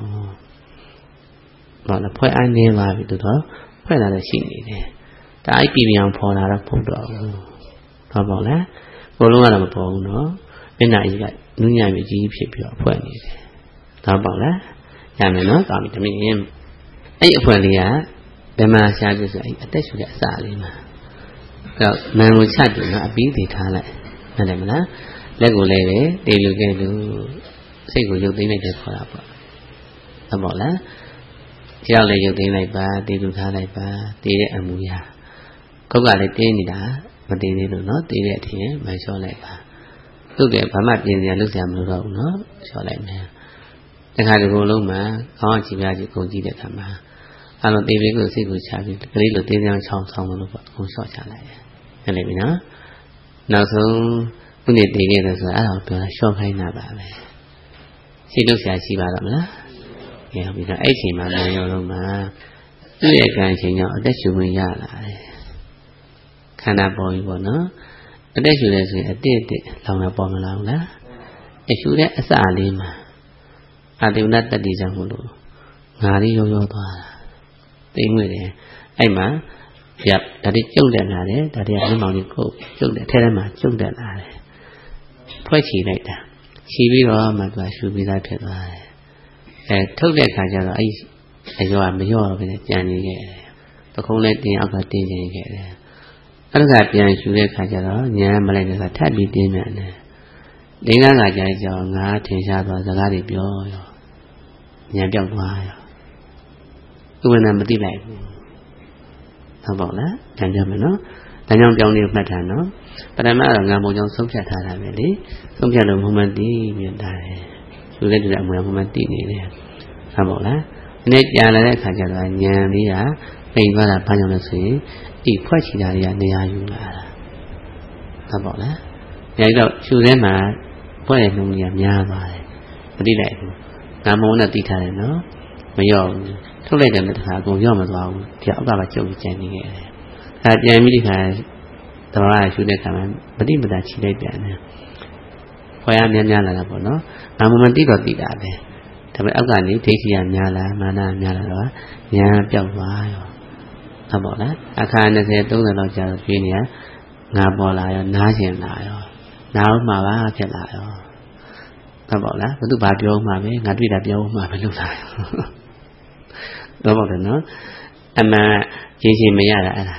တော့ဖွဲ့အားနေပါပြီတော့ဖွဲ့လာတော့ရှိနေတယ်ဒါအိပ်ပြီးပြောင်းဖော်လာတော့ဖို့တော့ဟုတ်ပါလားဘုလုံးကတော့မပေါ်ဘူးနော်မျက်နှာကြီးကနူးညံ့ပြီးကြီးဖြစ်ပြီးတော့ဖွဲ့နေတယ်ဟုတ်ပါလားရမယ်နော်ကောင်းပြီတမင်အဲ့အဖွဲလေးကဘယ်မှာရှားပြဆိုအဲ့အသက်ရှူတဲ့အစာလေးမှာအဲ့မန်ကိုချတယ်နော်အပီးသေးထားလိုက်ဟုတ်တယ်မလားလက်ကိုလည်းတေလူကဲလူစိတ်ကိုရုပ်သိမ်းလိုက်တယ်ခေါ်တာပေါ့ဟုတ်ပါလားကြောက်လည်းရုပ်သိမ်းလိုက်ပါတေလူထားလိုက်ပါတေးတဲ့အမူအရာခုတ်ကလည်းတင်းနေတာမတင်းသေးလို့နော်တေးတဲ့အထင်မလျှော့လိုက်ပါသူ့ကဘာမှပြင်စရာလုပ်စရာမလိုတော့ဘူးနော်လျှော့လိုက်မယ်တခါဒီလိုလုံးမှာခေါင်းကြည့်ပြကြည့်ကုန်ကြည့်တဲ့အခါမှာအဲ့လိုတေးလေးကိုစိတ်ကိုချပြီးကလေးလိုတင်းတင်းချောင်းချောင်းလို့ပေါ့ကုန်လျှော့ချလိုက်တယ်ဟုတ်ပြီနော်နောက်ဆုံးခုနေတေးခဲ့တယ်ဆိုတာအဲ့ဒါပြောတာလျှော့ခိုင်းတာပါပဲရှိလို့ဆရာရှိပါတော့မလားကဲဟုတ်ပြီတော့အဲ့ချိန်မှာလည်းရောလုံးမှာသူ့ရဲ့ကံချိန်ကြောင့်အသက်ရှူဝင်ရလာတယ်ခန္ဓာပေါ်ပြီပေါ့နော်အသက်ရှူလဲဆိုရင်အတိအလောင်လာပေါ်မလာဘူးလားအရှူတဲ့အစလေးမှာအာတိဝနတတိကြောင့်မလို့ငါလေးရောသွားတာသိမ့်ွေတယ်အဲ့မှာပြဒါတွေကျုပ်တက်လာတယ်ဒါတွေကမျက်မှောင်ကြီးကိုကျုပ်တက်ထဲထဲမှာကျုပ်တက်လာတယ်ဖွဲ့ချီလိုက်တာချီပြီးတော့မှသူကရှူပြီးသားဖြစ်သွားတယ်ထုတ်တဲ့အခါကျတော့အဲ့အရောကမရောဘဲနဲ့ကြံနေခဲ့တယ်ပခုံးနဲ့တင်းအောက်ကတင်းကျင်ခဲ့တယ်အဲ့ဒါကပြန်ရှူတဲ့အခါကျတော့ညာမလိုက်တဲ့အခါထပ်ပြီးတင်းမြန်တယ်ဒီကကကြာကြောင်ငါထင်ရှားသွားစကားတွေပြောရောညာပြောက်သွားရောဥပ္ပန္နမသိလိုက်ဘူးဟုတ်ပါလားကြံကြမယ်နော်ဒါကြောင့်ပြောင်းလေးမှတ်ထားနော်ပထမတော့ငါမုံကြောင့်ဆုံးဖြတ်ထားတာပဲလေဆုံးဖြတ်လို့မမှန်သိမြင်တာတယ်သူလည်းတူတဲ့အမှန်မှန်သိနေတယ်ဟုတ်ပါလားဒီနေ့ကြာလာတဲ့အခါကျတော့ဉာဏ်လေးကပိန်သွားတာဘာကြောင့်လဲဆိုရင်ဒီဖွဲ့ချီတာတွေကနေရာယူလာတာဟုတ်ပါလားဒါကြောင့်ရှူထဲမှာဖွဲ့ရနှုံကြီးကများသွားတယ်မသိလိုက်ဘူးငါမုံနဲ့သိထားတယ်နော်မရောဘူးထုတ်လိုက်တယ်တခါအကုန်ရောမသွားဘူးဒီအောက်ကပါကျုပ်ကြံနေခဲ့တယ်အဲပြန်ပြီးဒီခါတော့ရှူတဲ့ခါမှာမတိမတာခြိလိုက်ပြန်တယ်ခေါ်ရများလာတာပေါ့နော်ငါမတိတော့သိတာပဲဒါပေမဲ့အောက်ကနေဒိဋ္ဌိကများလာမာနများလာတော့ညာပြောက်သွားရောဟုတ်ပါလားအခါ20 30လောက်ကြာတော့ပြင်းနေငါပေါ်လာရောနားကျင်လာရောနားမှပါဖြစ်လာရောဟုတ်ပါလားဘုသူဘာပြောမှပဲငါတွေ့တာပြောမှပဲလို့လာရောတော့ပေါ့တယ်နော်အမှန်ရေးချင်းမရတာအဲ့ဒါ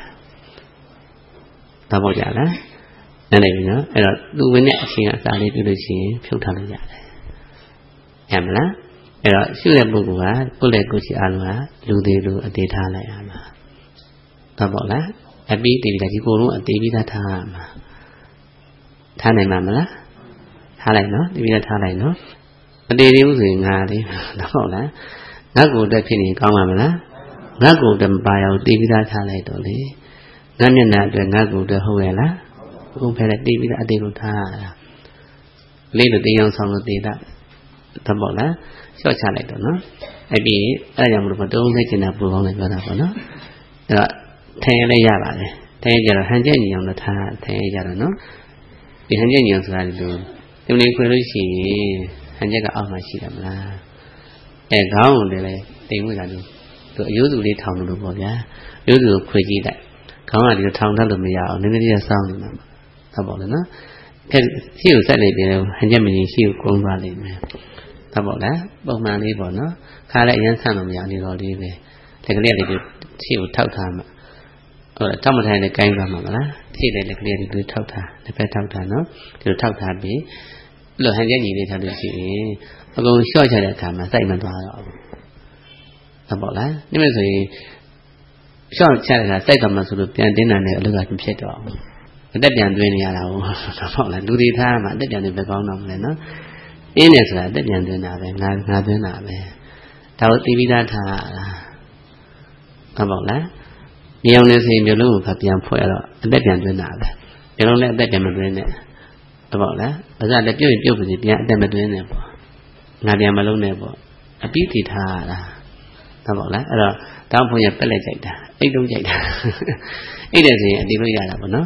တော့ပေါ့ကြလားနားလည်ပြီနော်အဲ့တော့သူဝင်တဲ့အချိန်အစားလေးပြုလို့ရှိရင်ဖြုတ်ထားလို့ရတယ်ရမလားအဲ့တော့ရှုတဲ့ပုဂ္ဂိုလ်ကကိုယ့်လက်ကိုယ်ရှိအားလုံးကလူသေးလူအသေးထားလိုက်ရမှာတော့ပေါ့လားအပြီးတည်ပြီးဒီကိုယ်လုံးအသေးပြီးသားထားရမှာထားနိုင်မှာမလားထားလိုက်နော်တည်ပြီးသားထားလိုက်နော်မတည်သေးဘူးဆိုရင်ငါလေးတော့ပေါ့လားငါ့ကိုယ်တက်ဖြစ်နေကောင်းမှာမလားငါ့ကိုယ်တက်မပါရဘူးတည်ပြီးသားထားလိုက်တော့လေငါမျက်နှာအတွက်ငါ့ကိုယ်တက်ဟုတ်ရဲ့လားဘုံဖဲတည်ပြီးသားအသေးလို့ထားရတာလေးလို့တင်းအောင်ဆောင်လို့တည်တာတော့ပေါ့လားလျှော့ချလိုက်တော့နော်အဲ့ဒီအဲ့ဒါကြောင့်မလို့တုံးလိုက်ကျင်တာပူကောင်းလည်းပြောတာပေါ့နော်အဲ့တော့ထိုင်ရလည်းရပါတယ်ထိုင်ရကြတော့ဟန်ချက်ညီအောင်လည်းထားထိုင်ရကြတော့နော်ဒီဟန်ချက်ညီအောင်ဆိုတာဒီလိုဒီလိုခွေလို့ရှိရင်ဟန်ချက်ကအောက်မှာရှိတယ်မလားအဲခေါင်းကိုလည်းတိမ်ဝင်တာလို့သူအယိုးစုလေးထောင်လို့ပေါ့ဗျာအယိုးစုကိုခွေကြည့်လိုက်ခေါင်းကဒီလိုထောင်တတ်လို့မရအောင်နည်းနည်းလေးစောင်းနေမှာဟုတ်ပါလားနော်အဲရှိကိုဆက်လိုက်တယ်ဟန်ချက်မကြီးရှိကိုကုန်းသွားလိမ့်မယ်ဟုတ်ပါလားပုံမှန်လေးပေါ့နော်ခါလည်းအရင်ဆန့်လို့မရနေတော့လေးပဲလက်ကလေးလေးရှိကိုထောက်ထားမှာဟုတ်လားထောက်မထိုင်လည်းကိုင်းသွားမှာမလားရှိတယ်လက်ကလေးလေးထောက်ထားတစ်ဖက်ထောက်ထားနော်ဒီလိုထောက်ထားပြီးလို့ဟန်ချက်ညီလေးထားလို့ရှိရင်အကုန်လျှော့ချတဲ့အခါမှာစိုက်မသွားတော့ဘူးဟုတ်ပါလားဒီမဲ့ဆိုရင်လျှော့ချတဲ့အခါစိုက်တော့မှဆိုလို့ပြန်တင်းတာနဲ့အလုပ်ကမဖြစ်တော့ဘူးအသက်ပြန်သွင်းနေရတာဟုတ်ဟုတ်လားလူတွေထားမှအသက်ပြန်သွင်းပဲကောင်းတော့မလဲနော်အင်းနဲ့ဆိုတာအသက်ပြန်သွင်းတာပဲငါသွင်းတာပဲဒါကိုသိပြီးသားထားရတာဟုတ်ပါလားမြေအောင်နေစီမျိုးလုံးကိုပြန်ဖွဲ့ရတော့အသက်ပြန်သွင်းတာပဲမျိုးလုံးလည်းအသက်ပြန်မသွင်းနဲ့ဟုတ်ပါလားဘာသာလည်းပြုတ်ပြုတ်ပြီးပြန်အသက်မသွင်းနဲ့ပေါ့ငါပြန်မလုံးနဲ့ပေါ့အပြီးတည်ထားရတာဟုတ်ပါလားအဲ့တော့တောင်းဖို့ရပက်လိုက်ကြိုက်တာအိတ်လုံးကြိုက်တာအိတ်တယ်ဆိုရင်အတီးလို့ရတာပေါ့နော်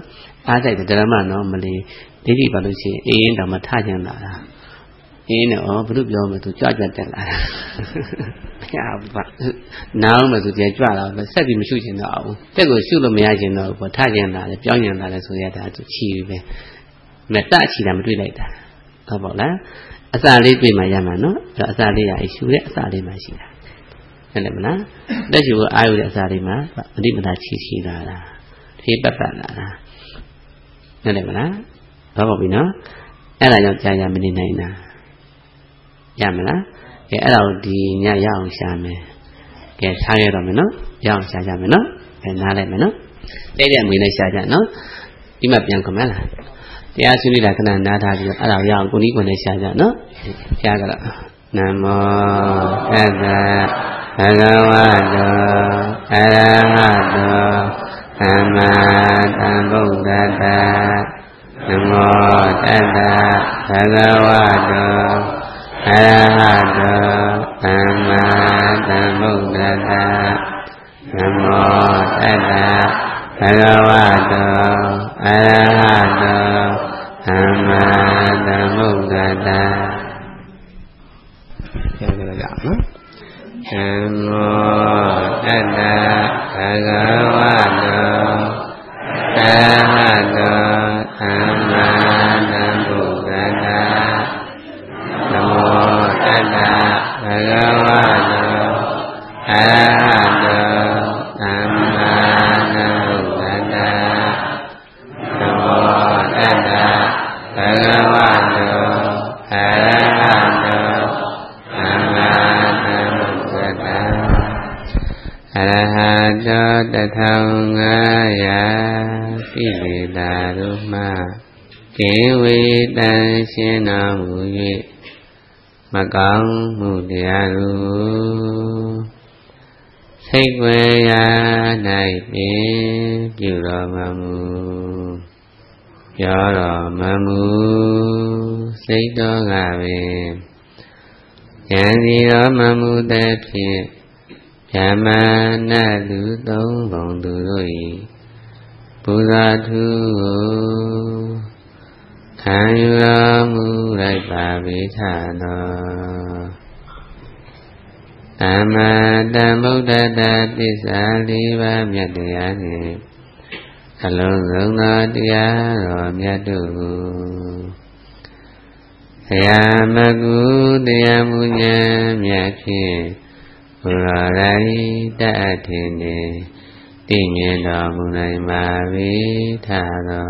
အားဆိုင်တဲ့ဓမ္မနော်မလေးဒိဋ္ဌိပါလို့ရှိရင်အေးရင်တော့မထကျင်လာတာအေးနဲ့ဘုလို့ပြောမယ်သူကြွကြွတက်လာတာမရဘူးပါနားမယ်ဆိုကြကြွလာပဲဆက်ပြီးမရှုချင်တော့ဘူးတက်ကိုရှုလို့မရချင်တော့ဘူးထကျင်လာတယ်ပြောင်းကျင်လာတယ်ဆိုရတာသူချီပဲမတချီတာမတွေ့လိုက်တာဟုတ်ပါလားအစာလေးတွေ့မှရမှာနော်အစာလေးရရှုတဲ့အစာလေးမှရှိတာဟုတ်တယ်မလားတက်ရှုကိုအာရုံတဲ့အစာလေးမှပဋိပဒါချီလာတာထေးပတ်လာတာဟုတ်တယ်မလားဟုတ်ပါပြီနော်အဲ့ဒါကြောင့်ကြာမနေနိုင်တာရမလားအဲ့ဒါကိုဒီညရအောင်ရှာမယ်ကဲထားရတော့မယ်နော်ရအောင်ရှာကြမယ်နော်နားလိုက်မယ်နော်တဲ့တဲ့အမွေနဲ့ရှာကြနော်ဒီမှာပြန်ခမလားတရားဆွေးနွေးတာခဏနားထားပြီးတော့အဲ့ဒါကိုရအောင်ကိုကြီးကိုနဲ့ရှာကြနော်ရှာကြတော့နမောတတ္တဘဂဝတောအရဟတောသမ္မာသမ္ဗုဒ္ဓတ္တနမောတတ္တဘဂဝတောအရဟတောသမ္မာသမ္ဗုဒ္ဓတ္တနမောတတ္တဘဂဝတောအရဟတောသမ္မာသမ္ဗုဒ္ဓတ္တပြောကြရအောင်နော်နမောတတ္တဘဂဝတောအရဟတောသမ္မာသမ္ဗုဒ္ဓတ္တနမောတတ္တဘဂဝတောအရဟတောသမ္မာသမ္ဗုဒ္ဓတ္တနမောတတ္တဘဂဝတောအရဟတောသမ္မာသမ္ဗုဒ္ဓတ္တအရဟတော1500ကိလေသာတို့မှကင်းဝေးတန်ရှင်းတော်မူ၍မကောင်းမှုတရားတို့စိတ်ွယ်ရာ၌ပင်ပြုတော်မမူပြောတော်မမူစိတ်တော်ကပင်ဉာဏ်စီတော်မမူတဲ့ဖြင့်ဓမ္မနာလူသုံးပုံသူတို့၏ပူဇာထုခံယူတော်မူလိုက်ပါပေထသောသမ္မာသမ္ဗုဒ္ဓတ္တသစ္စာလေးပါးမြတ်တရားနှင့်အလုံးစုံသောတရားတော်မြတ်တို့ကိုဆရာမကုတရားမူဉာဏ်မြတ်ဖြင့်ဘုရားရိတတ်ထင်နေတည်မြဲတော်မူနိုင်ပါပေထသော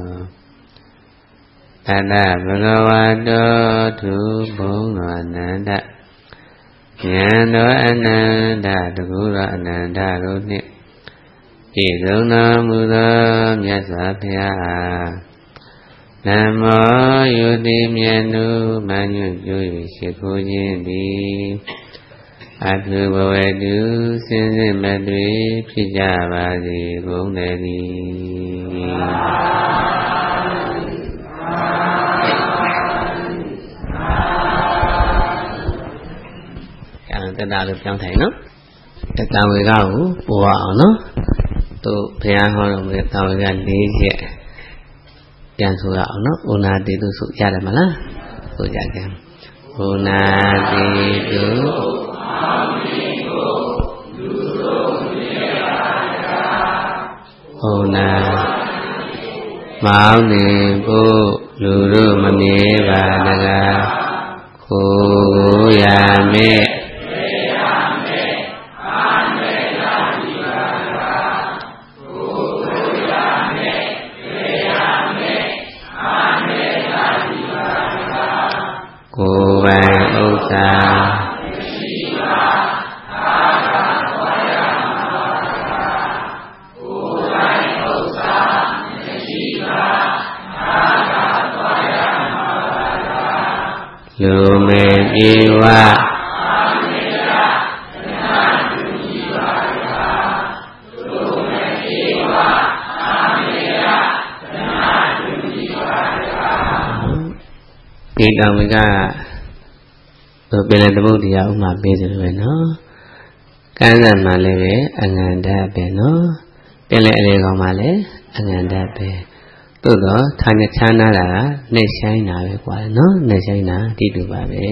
တတ္တဘဂဝတောသူဘုံတော်အနန္တဉာဏ်တော်အနန္တတကူတော်အနန္တတို့နှင့်ပြည့်စုံတော်မူသောမြတ်စွာဘုရားနမောယုတိမြတ်နုမညွတ်ကြွရှိခိုးခြင်းသည်အထုဘဝတုစင်စစ်မတွေဖြစ်ကြပါစေကုန်တည်းတတလို့ပြောင်းထိုင်နော်တတဝေကကိုပို့အောင်နော်သူဘုရားဟောတော်မူတဲ့တာဝေက၄ချက်ပြန်ဆိုရအောင်နော်ဩနာတိတုဆိုရတယ်မလားဆိုကြကြဩနာတိတုဩနာမောင်းနေဖို့လူတို့မမြဲပါတကားခိုးရမဲ့ကိုယ်ပိုင်ဥစ္စာလူမေပြေဝဒီတောင်ကပင်လယ်သမုဒ္ဒရာဥမာပေးတယ်ပဲနော်ကမ်းစပ်မှာလည်းပဲအငံတတ်ပဲနော်ပင်လယ်အလေကောင်မှာလည်းအငံတတ်ပဲသို့တော့ဌာနချမ်းသာတာနဲ့ဆိုင်တာပဲကွာနော်နဲ့ဆိုင်တာဒီလိုပါပဲ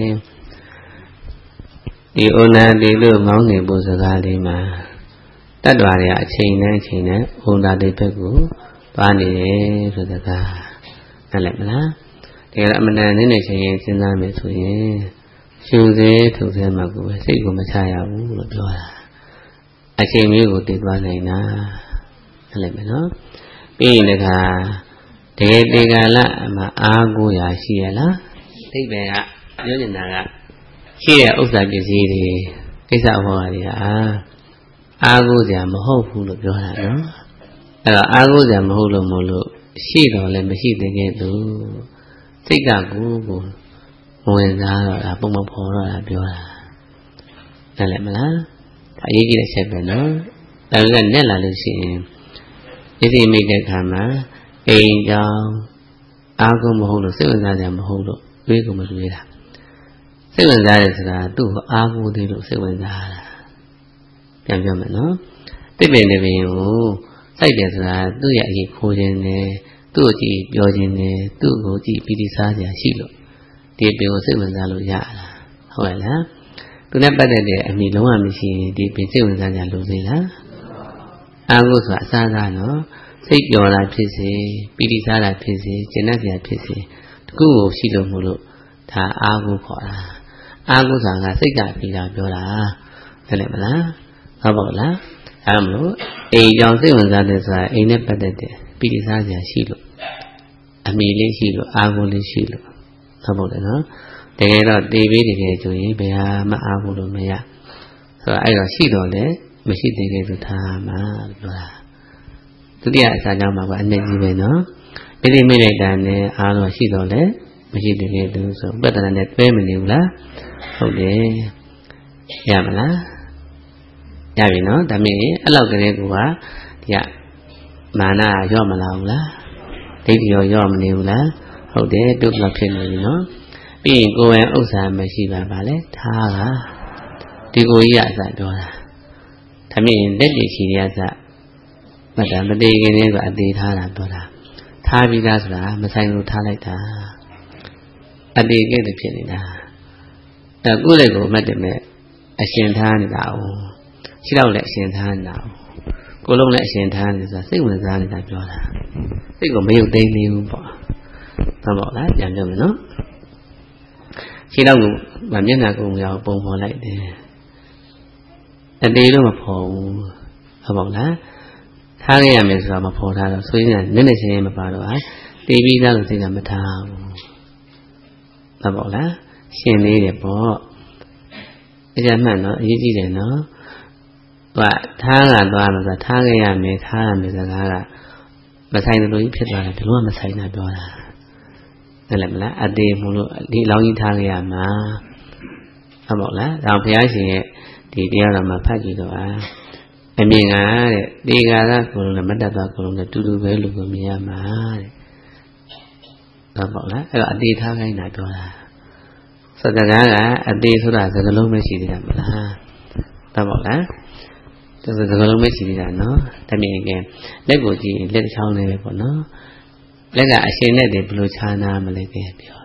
ဒီဩနာတိလို့မောင်းနေဖို့စကားလေးမှာတတ္တဝါတွေအချိန်နဲ့အချိန်နဲ့ဩနာတိဘက်ကိုသွားနေတယ်ဆိုတဲ့ကားနားလည်မလားဒီကအမှန်တန်နဲ့ချိန်ရင်စဉ်းစားမယ်ဆိုရင်ရှုစေထုတ်စေမှာကိုပဲစိတ်ကိုမချရဘူးလို့ပြောတာအချိန်မျိုးကိုတည်သွားနိုင်တာနားလည်မယ်နော်ပြီးရင်တခါတကယ်ဒီကာလမှာအားကိုးရာရှိရလားသိပ္ပံကပြောနေတာကရှိတဲ့ဥစ္စာပစ္စည်းတွေကိစ္စဟောတာတွေကအားကိုးစရာမဟုတ်ဘူးလို့ပြောတာနော်အဲ့တော့အားကိုးစရာမဟုတ်လို့မို့လို့ရှိတော့လည်းမရှိသေးတဲ့သူစိတ်ကကိုဝင်စားတော့တာပုံမဖော်တော့တာပြောတာနားလည်မလားဒါအရေးကြီးတဲ့ချက်ပဲနော်ဒါကနဲ့လာလို့ရှိရင်ဒီဒီမိတဲ့ခါမှာအိမ်ကြောင်အားကိုးမဟုတ်လို့စိတ်ဝင်စားကြမဟုတ်လို့တွေးကိုမတွေးတာစိတ်ဝင်စားတယ်ဆိုတာသူ့ကိုအားကိုးသေးလို့စိတ်ဝင်စားတာပြန်ပြောမယ်နော်တိပ္ပင်တိပင်ကိုစိုက်တယ်ဆိုတာသူ့ရဲ့အရေးခိုးခြင်းနဲ့သူ့ကိုကြည့်ပြောခြင်းနဲ့သူ့ကိုကြည့်ပြီးစားစရာရှိလို့ဒီပင်ကိုစိတ်ဝင်စားလို့ရတာဟုတ်ရဲ့လားသူနဲ့ပတ်သက်တဲ့အမိလုံးဝမရှိရင်ဒီပင်စိတ်ဝင်စားကြလို့သေးလားအားကိုးဆိုတာအစားစားနော်စိတ်ပျော်တာဖြစ်စေပြီးစားတာဖြစ်စေကျဉ်တ်စရာဖြစ်စေတခုကိုရှိလို့မို့လို့ဒါအားကိုးခေါ်တာအားကိုးဆိုတာကစိတ်ကပြီးတာပြောတာသိတယ်မလားဟုတ်ပါ့လားအဲ့မလို့အိမ်ကြောင့်စိတ်ဝင်စားတယ်ဆိုတာအိမ်နဲ့ပတ်သက်တဲ့ပြီးစားစရာရှိလို့အမိလေးရှိလို့အားကိုးလေးရှိလို့ဟုတ်ပါ့နော်တကယ်တော့တေးပြီးတကယ်ဆိုရင်ဘယ်ဟာမှအားကိုးလို့မရဆိုတော့အဲ့တော့ရှိတော့လေမရှိသေးတဲ့သူထားမှာပြောတာဒုတိယအစာကြောင့်မှာကအနည်းကြီးပဲနော်ဒီဒီမိလိုက်တာနဲ့အားတော့ရှိတော့လေမရှိသေးတဲ့သူဆိုပတ္တနာနဲ့တွဲမနေဘူးလားဟုတ်တယ်ရမလားရပြီနော်ဒါမြင်အဲ့လောက်ကလေးကဒီကမာနရော့မလာဘူးလားဒိဋ္ဌိရော့မနေဘူးလားဟုတ်တယ်ပြုတ်လောက်ဖြစ်နေပြီနော်ပြီးရင်ကိုယ်ဝင်ဥစ္စာမရှိပါလေထားကဒီကိုကြီးအစပြောတာဒါမြင်လက်ရည်ရှိရစမတမတေခင်လေးကအသေးထားတာပြောတာထားပြီးသားဆိုတာမဆိုင်လို့ထားလိုက်တာအသေးကဲ့သို့ဖြစ်နေတာအဲ့ကိုယ်လည်းကိုမှတ်တယ်မဲ့အရှင်ထားနေတာ哦ရှိတော့လည်းအရှင်ထားနေတာ哦ကိုယ်လုံးလည်းအရှင်ထားနေဆိုတာစိတ်ဝင်စားနေတာပြောတာစိတ်ကိုမယုတ်သိမ်းသေးဘူးပေါ့ဟုတ်ပါလားပြန်ပြောမယ်နော်ရှိတော့ကမျက်နှာကုံရောပုံဖော်လိုက်တယ်အသေးလို့မဖော်ဘူးဟုတ်ပါလားထားခဲ့ရမယ်ဆိုတာမဖော်ထားတော့ဆိုရင်နည်းနည်းချင်းမပါတော့ဟာတေးပြီးသားလို့စိတ်ကမထားဘူးဟုတ်ပါလားရှင်သေးတယ်ပေါ့အကြမ်းမှန်တော့အရေးကြီးတယ်နော်ထားကသွားလို့ဆိုတာထားခဲ့ရမယ်ထားရမယ်စကားကမဆိုင်လို့ကြီးဖြစ်သွားတယ်ဘယ်လိုမှမဆိုင်တာပြောတာတယ်လည်းမလားအသေးမို့လို့ဒီအလောင်းကြီးထားခဲ့ရမှာဟုတ်ပါလားဒါဘုရားရှင်ရဲ့ဒီတရားတော်မှာဖတ်ကြည့်တော့အမြင်ကတဲ့ဒီကာရကိုယ်လုံးနဲ့မတတ်သွားကိုယ်လုံးနဲ့တူတူပဲလို့ကိုမြင်ရမှာတဲ့ဟုတ်ပါလားအဲ့တော့အသေးထားခိုင်းတာပြောတာစကားကအသေးဆိုတာစကားလုံးမရှိသေးတာမလားဟုတ်ပါလားစကားလုံးမရှိသေးတာနော်တမင်ကလက်ကိုကြည့်လက်တစ်ချောင်းလေးပဲပေါ့နော်လက်ကအရှင်နဲ့တည်းဘယ်လိုခြားနာမလဲကဲပြော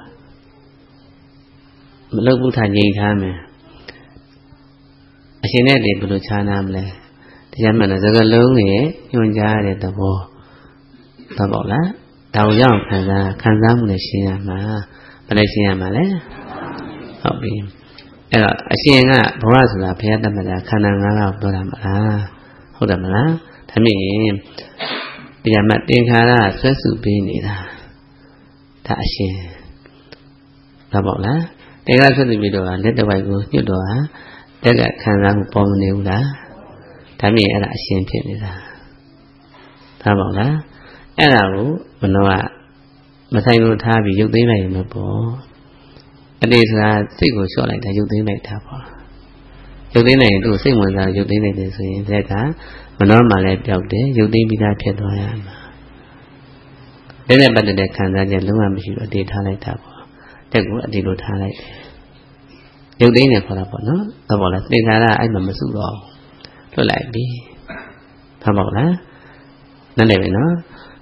မလုပ်ဘူးထားငြိမ်ထားမယ်အရှင်နဲ့တည်းဘယ်လိုခြားနာမလဲတရားမှန်တဲ့စကားလုံးရဲ့ညွှန်ကြားတဲ့သဘောဟုတ်ပါလားတောင်ရောက်ခံစားမှုနဲ့ရှင်းရမှာဘယ်နဲ့ရှင်းရမှာလဲဟုတ်ပြီအဲ့တော့အရှင်ကဘဝဆိုတာဘုရားတမန်တာခန္ဓာ၅ပါးပြောတာမလားဟုတ်တယ်မလားဒါမြင်တရားမှသင်္ခါရဆွဲစုပေးနေတာဒါအရှင်ဟုတ်ပါလားသင်္ခါရဆွဲစုပြီးတော့လက်တစ်ဝိုက်ကိုညှစ်တော့လက်ကခံစားမှုပေါ်မနေဘူးလားဒါမြင်အဲ့ဒါအရှင်ဖြစ်နေတာဒါပေါ့လားအဲ့ဒါကိုမနောကမဆိုင်လို့ထားပြီးရုပ်သိမ်းလိုက်ရင်မပေါ်အတေဆိုတာစိတ်ကိုလျှော့လိုက်တာရုပ်သိမ်းလိုက်တာပေါ့ရုပ်သိမ်းလိုက်ရင်သူ့စိတ်ဝင်စားရုပ်သိမ်းလိုက်တယ်ဆိုရင်လက်ကမနောမှလည်းပြောက်တယ်ရုပ်သိမ်းပြီးသားဖြစ်သွားရမှာလက်နဲ့ပတ်သက်တဲ့ခံစားချက်လုံးဝမရှိတော့အတေထားလိုက်တာပေါ့တက်ကိုအတေလိုထားလိုက်တယ်ရုပ်သိမ်းတယ်ခေါ်တာပေါ့နော်ဟုတ်ပါလားသင်္ခါရအဲ့မှာမစုတော့လွတ်လိုက်ပြီဟုတ်ပါလားနားလည်ပြီနော်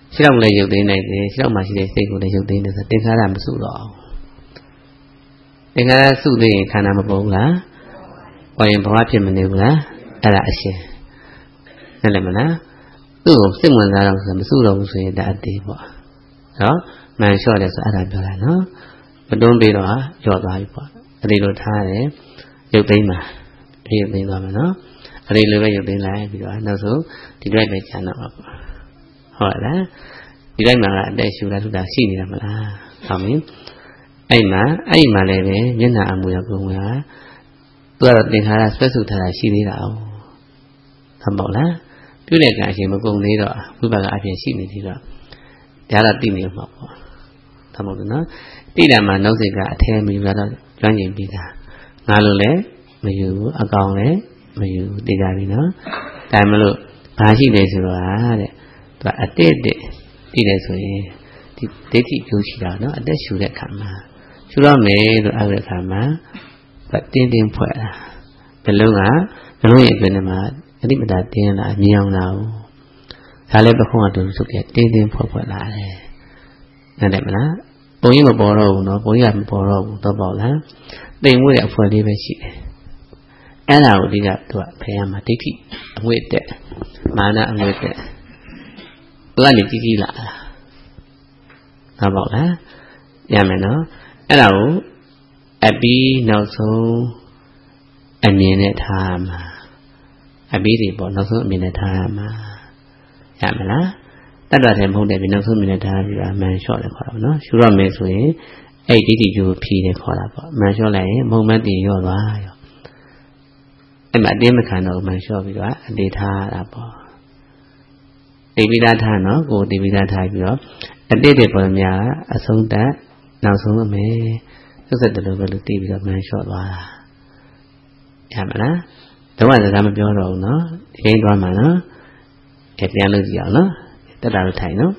ရှိတော့လည်းရုပ်သိမ်းနိုင်တယ်ရှိတော့မှရှိတဲ့စိတ်ကိုလည်းရုပ်သိမ်းတယ်ဆိုသင်္ခါရမစုတော့သင်္ခါရစုသိရင်ခန္ဓာမပေါ်ဘူးလားပေါ်ရင်ဘဝဖြစ်မနေဘူးလားအဲ့ဒါအရှင်းနားလည်မလားသူ့ကိုစိတ်ဝင်စားတော့ဆိုမစုတော့ဘူးဆိုရင်ဒါအသေးပေါ့နော်မှန်လျှော့တယ်ဆိုအဲ့ဒါပြောတာနော်မတွန်းပြီးတော့လျော့သွားပြီပေါ့အဲ့ဒီလိုထားတယ်ရုပ်သိမ်းမှာရုပ်သိမ်းသွားမှာနော်အဲ့ဒီလိုပဲရုပ်သိမ်းလိုက်ပြီးတော့နောက်ဆုံးဒီတိုင်းပဲကျန်တော့ပါပေါ့ဟုတ်လားဒီတိုင်းမှာအသက်ရှူတာထုတာရှိနေတာမလားဟုတ်ပြီအဲ့မှာလည်းပဲမျက်နှာအမူအရာပုံကသူကတော့သင်္ခါရဆွဲဆုထားတာရှိသေးတာ哦ဟုတ်ပေါ့လားပြုတဲ့ကအချိန်မကုန်သေးတော့ဝိပါကအပြင်ရှိနေသေးတော့ဒါတော့သိနေမှာပေါ့ဟုတ်မို့လို့နော်သိတာမှနောက်စိတ်ကအထဲမယူတော့ကျွမ်းကျင်ပြီးသားငါလိုလည်းမယူအကောင်လည်းမယူသိကြပြီနော်ဒါမှမလို့ဘာရှိတယ်ဆိုတော့တဲ့သူကအတက်သိတယ်ဆိုရင်ဒီဒိဋ္ဌိကျိုးရှိတာနော်အသက်ရှူတဲ့အခါမှာရှူတော့မယ်လို့အဲ့တဲ့အခါမှာတင်းဖွဲ့တာဘယ်လုံးရဲ့အတွင်းမှာအတိမတာတင်းလာမြင်အောင်လာဘူးဒါလည်းပခုံးကတူစုပ်ပြတင်းဖွဲ့လာတယ်နားလည်မလားပုံကြီးမပေါ်တော့ဘူးနော်ပုံကြီးကမပေါ်တော့ဘူးတော့ပေါ့လားတိမ်မွေးတဲ့အဖွဲလေးပဲရှိတယ်အဲ့ဒါကိုအဓိကသူကဖယ်ရမှာဒိဋ္ဌိအငွေ့တက်မာနအငွေ့တက်သူကနေကြီးလာတာဟုတ်ပေါ့လားရမယ်နော်အဲ့ဒါကိုအပြီးနောက်ဆုံးအမြင်နဲ့ထားမှာအပြီးတွေပေါ့နောက်ဆုံးအမြင်နဲ့ထားမှာရမလားတတ်တာတယ်မဟုတ်တယ်ပြီးနောက်ဆုံးအမြင်နဲ့ထားပြီးတော့မှန်လျှော့တယ်ခေါ်တာပေါ့နော်ရှုရမယ်ဆိုရင်အဲ့ဒီဒိဋ္ဌိကျိုးဖြီးတယ်ခေါ်တာပေါ့မှန်လျှော့လိုက်ရင်မုံမတ်တည်ရော့သွားရောအဲ့မှာအတင်းမခံတော့မှန်လျှော့ပြီးတော့အတေထားတာပေါ့တိပိဋထားနော်ကိုတိပိဋထားပြီးတော့အတိတ်တွေပေါ်များအဆုံးတတ်နောက်ဆုံးအမေဆက်ဆက်တလို့ပဲလို့တည်ပြီးတော့မှန်လျှော့သွားတာရမလားတော့စကားမပြောတော့ဘူးနော်ဒီကိန်းသွားမှာနော်ပြန်လို့ကြည့်အောင်နော်တက်တာလို့ထိုင်နော်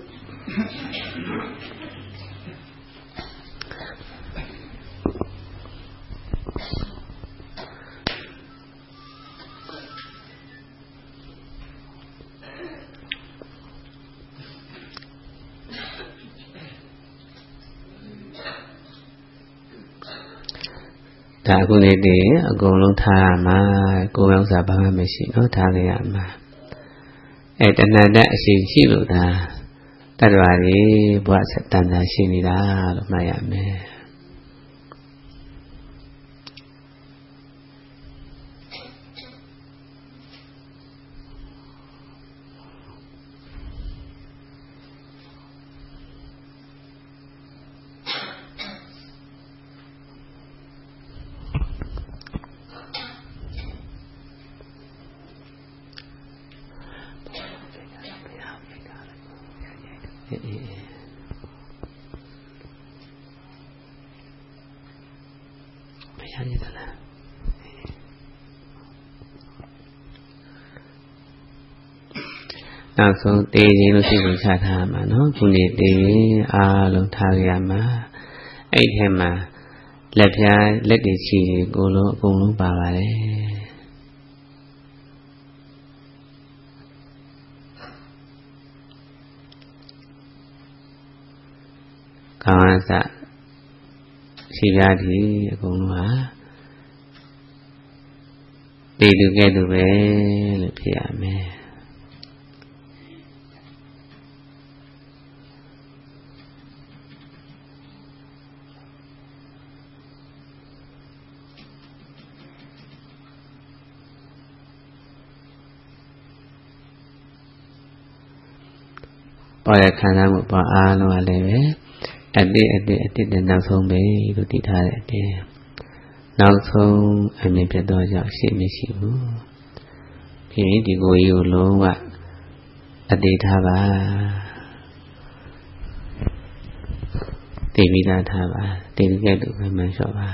ဒါအခုနေတည်းအကုန်လုံးထားရမှာကိုယ်ဥစ္စာဘာမှမရှိနော်ထားကြရမှာအဲ့တဏ္ဍတ်အရှိရှိလို့ဒါတတ္တဝါတွေဘဝဆက်တန်တာရှိနေတာလို့မှတ်ရမယ်နောက်ဆုံးတေးရင်လို့ရှိလို့ချထားမှာနော်ခုနေတေးအားလုံးထားရမှာအဲ့ထဲမှာလက်ဖြားလက်တွေချီကိုလုံးအကုန်လုံးပါပါတယ်ကာဝစခြေပြားဒီအကုန်လုံးဟာတေးလူကဲ့သို့ပဲလို့ဖြစ်ရမယ်ပေါ်ရခန္ဓာမှုပေါ်အားလုံးကလည်းပဲအတိတဲ့နောက်ဆုံးပဲလို့တည်ထားတဲ့အပြင်နောက်ဆုံးအမြင်ပြတ်တော့ကြောင့်ရှိမရှိဘူးဖြစ်ရင်ဒီကိုယ်ကြီးကိုလုံးဝအတိထားပါတည်ပြီးသားထားပါတည်ကြတဲ့ဘယ်မှလျှော့ပါ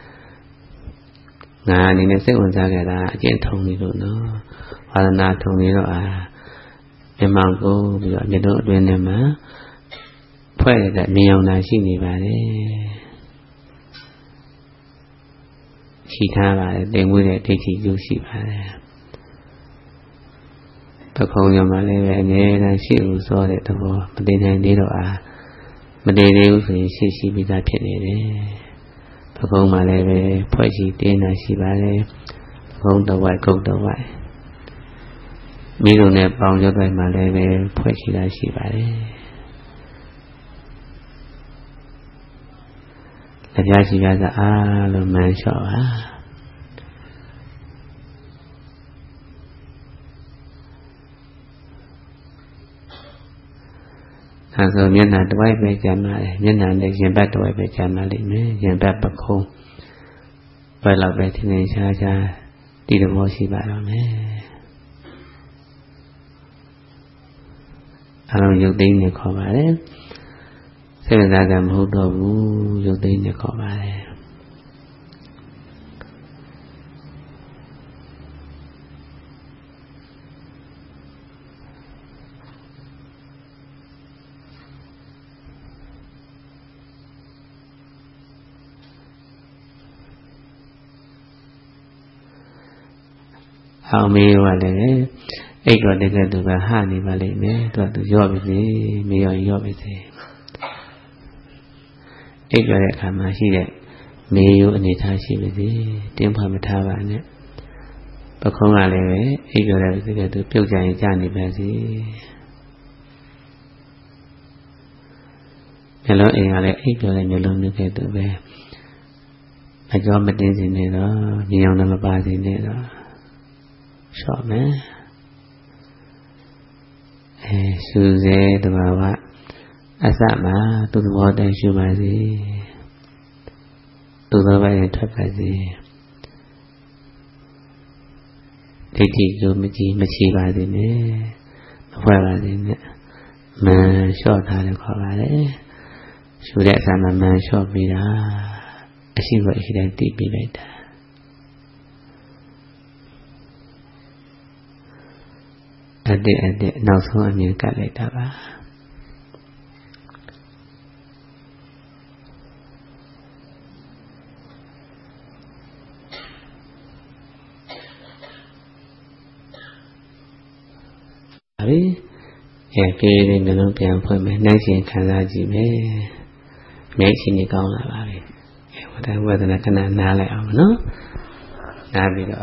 ငါအနေနဲ့စိတ်ဝင်စားကြတာအကျင့်ထုံနေလို့နော်ဝါဒနာထုံနေတော့မြမောင်ကိုပြီးတော့မြတ်တို့အတွင်းထဲမှာဖွဲ့ရတဲ့မြင်အောင်သာရှိနေပါတယ်ရှိထားပါတယ်တင်မွေးတဲ့ဒိဋ္ဌိကျိုးရှိပါတယ်ပခုံးရောမှာလည်းပဲအငြင်းနဲ့ရှိဦးစောတဲ့သဘောမတည်နိုင်သေးတော့မတည်သေးဘူးဆိုရင်ရှိပြီးသားဖြစ်နေတယ်ပခုံးမှာလည်းပဲဖွဲ့ရှိတင်းတာရှိပါတယ်ပခုံးတစ်ဝက်ကုတ်တစ်ဝက်မိလုံးနဲ့ပေါင်ရုပ်တိုင်းမှာလည်းပဲဖွဲ့ရှိတာရှိပါတယ်လက်ပြရှိပြသာအားလုံးမှန်လျှော့ပါအဲဆိုမျက်နှာတစ်ဝိုက်ပဲကျန်ပါလေမျက်နှာနဲ့ရင်ဘတ်တစ်ဝိုက်ပဲကျန်ပါလိမ့်မယ်ရင်ဘတ်ပခုံးဘယ်လောက်ပဲထင်ထင်ရှားရှားဒီသဘောရှိပါတော့မယ်အလုံးရုပ်သိမ်းနေခေါ်ပါတယ်စိတ်ဝင်စားကမဟုတ်တော့ဘူးရုပ်သိမ်းနေခေါ်ပါတယ်အောင်မေးပါလေအိတ်တော်တကယ်သူကဟနေပါလိမ့်မယ်သူရော့ပြီစေမေးရော့ပြီစေအိတ်တော်တဲ့အခါမှာရှိတဲ့မေးရိုးအနေထားရှိပြီစေတင်းဖွာမထားပါနဲ့ပခုံးကလည်းပဲအိတ်တော်တဲ့တကယ်သူပြုတ်ကြရင်ကြာနေပါစေမျိုးလုံးအိမ်ကလည်းအိတ်တော်တဲ့မျိုးလုံးတကယ်သူပဲအကြောမတင်းစီနေတော့မြေအောင်လည်းမပါစီနေတော့ရှော့မယ်ရှုစေတဘာဝအစမှာသူ့သဘောတည်းရှုပါစေသူ့သဘောပဲထွက်ပါစေဒိဋ္ဌိကိုမချီပါစေနဲ့မဖွဲ့ပါစေနဲ့မန်လျှော့ထားတယ်ခေါ်ပါလေရှုတဲ့အစမှာမန်လျှော့ပြီးတာအရှိကိုအရှိတိုင်းသိပြီးလိုက်တာအတဲ့နောက်ဆုံးအမြင်ကတ်လိုက်တာပါပြေးနေမျိုးလုံးပြန်ဖွင့်မယ်နှိုင်းရှင်ခံစားကြည့်မယ်မျက်ရှိနေကောင်းလာပါပြီဝေဒနာခဏနားလိုက်အောင်နော်နားပြီးတော့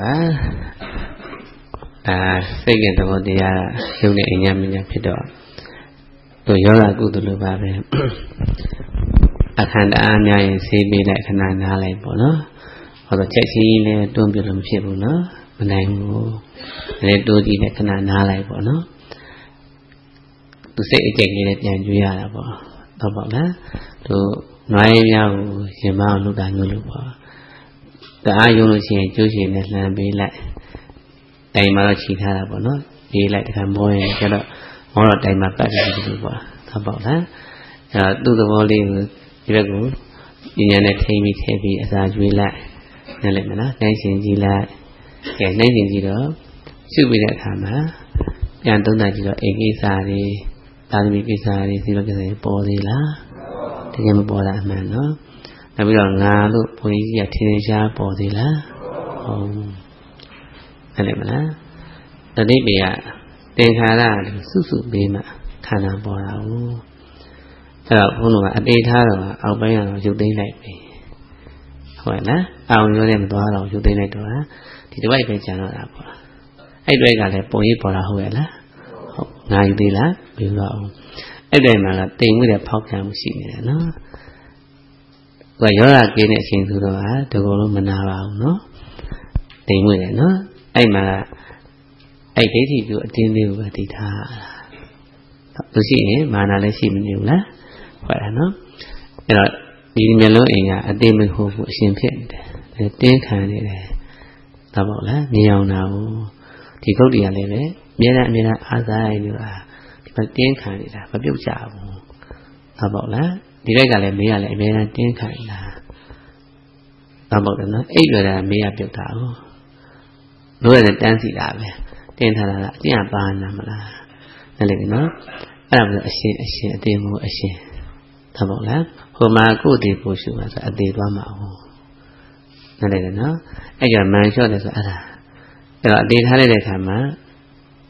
စိတ်ကသဘောတရားရုပ်နဲ့အញ្ញမညာဖြစ်တော့သူယောဂကုသလိုပါပဲအခန္ဓာအားများရင်ဆေးပေးလိုက်ခဏနားလိုက်ပေါ့နော်ဟောတော့ချက်ချင်းလည်းတွန်းပြလို့မဖြစ်ဘူးနော်မနိုင်ဘူးလည်းတိုးကြည့်နဲ့ခဏနားလိုက်ပေါ့နော်သူစိတ်အကြိတ်လေးနဲ့ပြန်ကြွေးရတာပေါ့ဟုတ်ပါလားသူနွားရည်များကိုရင်မအောင်လုပ်တာမျိုးလို့ပေါ့တအားယုံလို့ရှိရင်ကျိုးရှင်နဲ့လှမ်းပေးလိုက်တိုင်မှာတော့ခြိထားတာပေါ့နော်ရေးလိုက်တခါမောရင်ကျတော့မောတော့တိုင်မှာပတ်ပြီးလို့ပေါ့ဟုတ်ပါလားသူ့သဘောလေးကိုဒီဘက်ကိုဉာဏ်နဲ့ထိမ့်ပြီးအစာကျွေးလိုက်နားလည်မလားနှိုင်းရှင်ကြည့်လိုက်ကဲနှိုင်းရှင်ကြည့်တော့ရှုပြီးတဲ့အခါမှာပြန်သုံးသပ်ကြည့်တော့အိမ်ကိစ္စတွေသာသမီကိစ္စတွေစီလောကိစ္စတွေပေါ်သေးလားတကယ်မပေါ်တာအမှန်နော်နောက်ပြီးတော့ငါလို့ဘုန်းကြီးကထင်ရှားပေါ်သေးလားဟုတ်အဲ့မလားတတိပေကသင်္ခါရစုပေးမှခန္ဓာပေါ်တာဟုတ်အဲ့တော့ဘုန်းတော်ကအတိတ်ထားတော့အောက်ပိုင်းကတော့ရုပ်သိမ်းလိုက်ပြီဟုတ်လားအောင်ရိုးတဲ့မသွားတော့ရုပ်သိမ်းလိုက်တော့ဒီတစ်ပိုက်ပဲကျန်တော့တာပေါ့အဲ့တွဲကလည်းပုံရိပ်ပေါ်တာဟုတ်ရဲ့လားဟုတ်ငါယူသေးလားမယူတော့ဘူးအဲ့တိုင်မှာတိမ်မှုတဲ့ဖောက်ပြန်မှုရှိနေတယ်နော်သူကရောဂါကင်းတဲ့အချိန်ဆိုတော့ဒီကုလုံးမနာပါဘူးနော်တိမ်မှုတယ်နော်အဲ့မှာအဲ့ဒိဋ္ဌိကိုအတင်းလေးကိုပဲသိထားသူရှိရင်မာနလည်းရှိမနေဘူးလားဟုတ်လားနော်အဲ့တော့ဒီမျက်လုံးအိမ်ကအတင်းမဟုတ်ဘူးအရှင်ဖြစ်နေတယ်တင်းခံနေတယ်ဒါပေါ့လားမြင်အောင်တာကိုဒီကုတ်တရားလည်းပဲအမြဲတမ်းအားစားရနေတာဒီမှာတင်းခံနေတာမပြုတ်ကြဘူးဒါပေါ့လားဒီဘက်ကလည်းမေးရလည်းအမြဲတမ်းတင်းခံနေတာဒါပေါ့တယ်နော်အိပ်ရတာမေးရပြုတ်တာဟုတ်လို့ရတယ်တန်းစီတာပဲတင်းထားတာကအကျင့်ပါနာမလားနားလည်ပြီနော်အဲ့ဒါမျိုးအရှင်အသေးမို့အရှင်ဒါပေါ့လားဟိုမှာကိုယ်တည်ကိုရှုပါဆိုအသေးသွားမှာဟုတ်နားလည်တယ်နော်အဲ့ကြမန်လျှော့တယ်ဆိုအဲ့ဒါအဲ့တော့အသေးထားလိုက်တဲ့အခါမှာ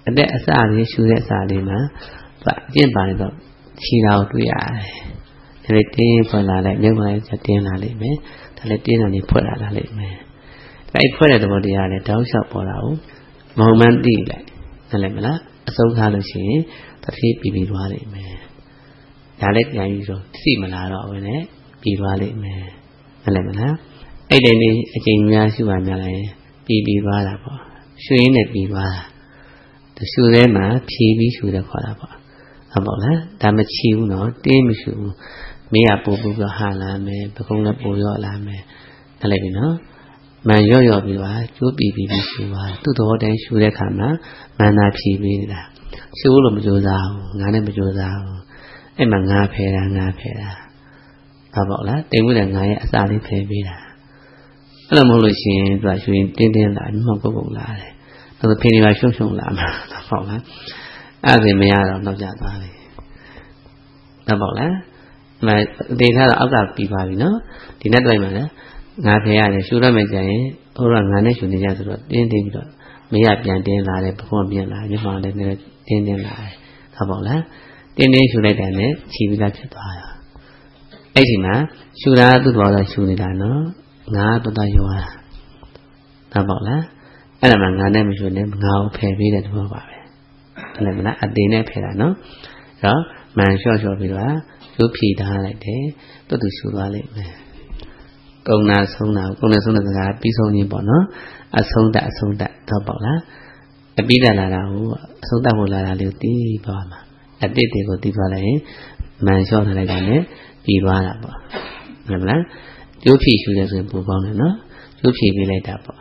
at that asari, shoot that salima, but Jim by the cheat out we are. Everything for la like never like a dinner late me, the Latin and he put out a late me. I put it about the other dog shop or out. Moment D like the lemela, so halogy, that he be wallet me. Dialect Yayo, see Malaro when it be wallet me. The lemela. I didn't a genius you are melay, be wallable. Shooing it be wall. The shoe them are PB shoe the qualaba. About that, damage you no, dim shoe. Me a boo halame, Pacona boyo lame. The levino. My yo be wa, you be shoe, to the order shoe the camera, mana PB. Shulum Josao, Nana Josao, and Manga Pera, Napera. About that, they would and I as Ali Pebida. I'm always saying that you intend that Moko Lade. The penny I show Lama, the father. As a mayor of that valley. About that, my data other people, you know, the net women, Napia, should have made or a nation in the other individual. May have been daylight before me and I found it in the lie. About that, then they should let them, she will have to fire. Ejima, should I do what I should know? Not that you are. About that, and a man name should now pay me that mobile. And at the dinner no? So, man short be you pee down like day, to do should like me. Go now, so now, go as soon as I be so near Bono, I sold that, about that. A bit of that, so that will let a little deep bomber. A bit they go deep valley, man short like that, be wallable. Remember? You pee should have been born, no? You pee be laid up.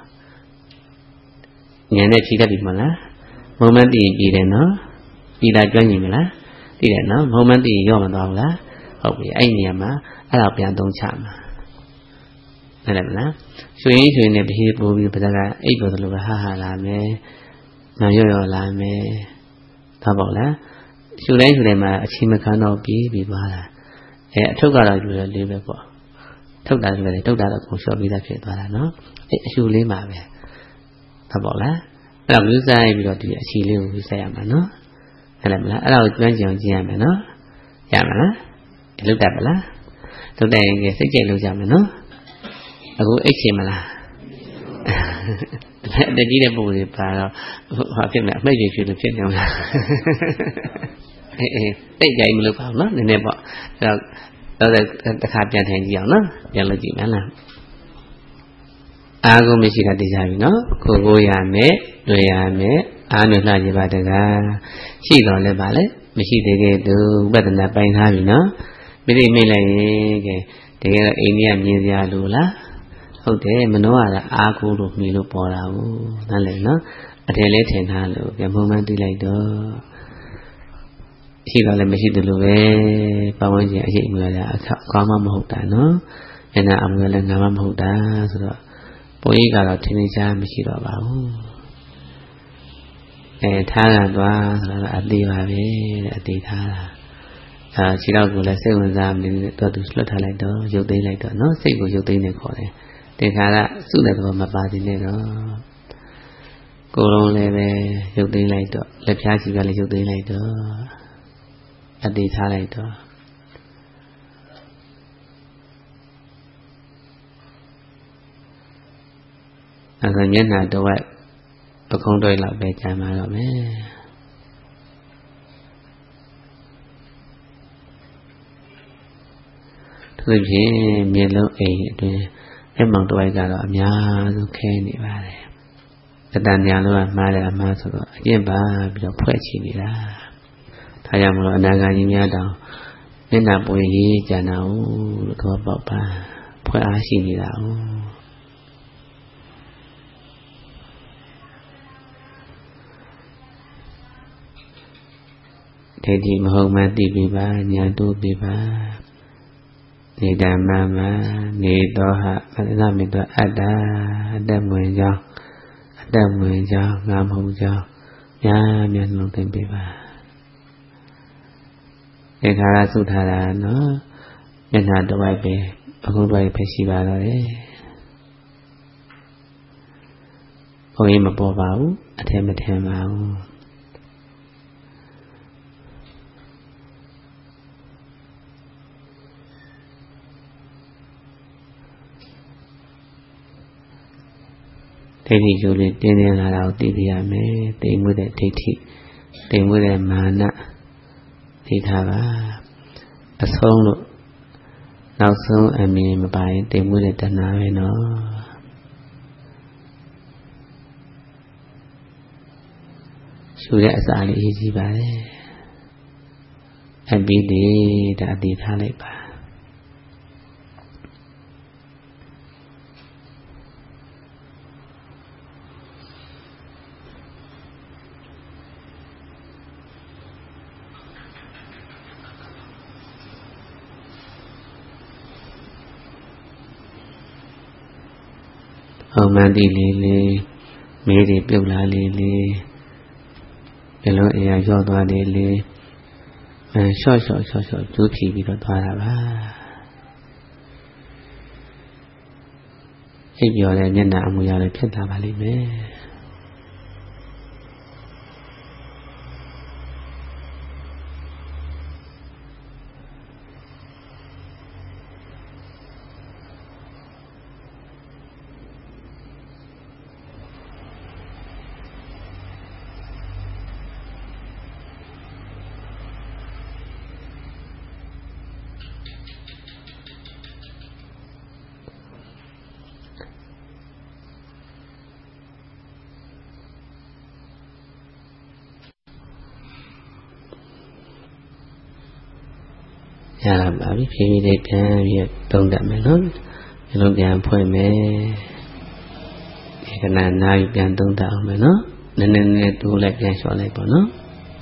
Yana cheetah be mala. Moment be there, no? Be that joining mala. Did it no? Moment in your mandola. Okay, I near ma. I'll be a don't chama. So you never hear Bobby, but I able to look at ha lame. Mayo lame. Tabola. Should I to them a chimacano be bala? I took out of your liver. Took that very took that of shop with a fit, no? Should leave my way. Tabola. I'll use I will do a chili with Sayamano. And I'm allowed to mention Giamano. Yamana. Look at Bella. Today I guess I get Lujamano. I go Eximala. The dear boy, I think that maybe you should fit him. They gave me look out, no? They never. The captain hangs young, yellow Jimana. I go Michigan design, no? Go Yame, Doyame, Anna Badaga. She's on the ballet. Michi do better than that by having, no? Maybe they get India Media Lula. Okay, Manoa, Aku, Milo Pora, Nalena, a teletin halo, a moment later. She got a machine to Luve, Pawaja, Kama Mohota, no? And I'm going to Nama Mohota, so Poiga, Teenager, Michiro. And Tara was a diva, a data. She don't go like 7 exam, to slot her like the your day later, no? Say go your day in the corner. They had soon as my body later. Go on, your day later. Let Yachi Valley your day later. A data later. As I mean, I do it. A condoy like bedtime, I don't know. To the yellow aid. Among the way that I'm young, okay, the Daniel, Mother, Master, Yemba, your poetry. Tayamo, Naganimia, Nena boy, Janao, to a papa, poor Ashimida. Teddy Mahoma, Dibiba, Nyadu Biba. Nida Mama, Nidoha, Namido Ada, Adamuja, Namuja, Yamian Mountain Biba. Ekara Sutara, no? Yana the white bay, a good way Peshiva. Poema Bobau, a Temetemau. ထိကျိုးလေးတင်းတင်းလာတာကိုသိပြရမယ်တိမ်မွေးတဲ့ဒိဋ္ဌိတိမ်မွေးတဲ့မာနသိထားပါအဆုံးလို့နောက်ဆုံးအမြင်မပါရင်တိမ်မွေးတဲ့တဏှာပဲနော်ရှုတဲ့အစာလေးအေးကြီးပါလေအပြီးဒီဒါအတိထားလိုက်ပါအောင်မှန်တိလေးလေးမေးတွေပြုတ်လာလေးလေးဘယ်လိုအရာရော့သွားတယ်လေရှော့ကျိုးဖြီးပြီးတော့သွားတာပါအိပ်ပျော်တဲ့မျက်နှာအမူအရာတွေဖြစ်လာပါလိမ့်မယ်ရတာပါပြီဖြည်းဖြည်းလေးပြန်ပြီးသုံးတတ်မယ်နော်ဒီလိုပြန်ဖွင့်မယ်ဒီကနေ့နားပြန်သုံးတတ်အောင်မယ်နော်နည်းနည်းတိုးလိုက်ပြန်လျှော့လိုက်ပေါ့နော်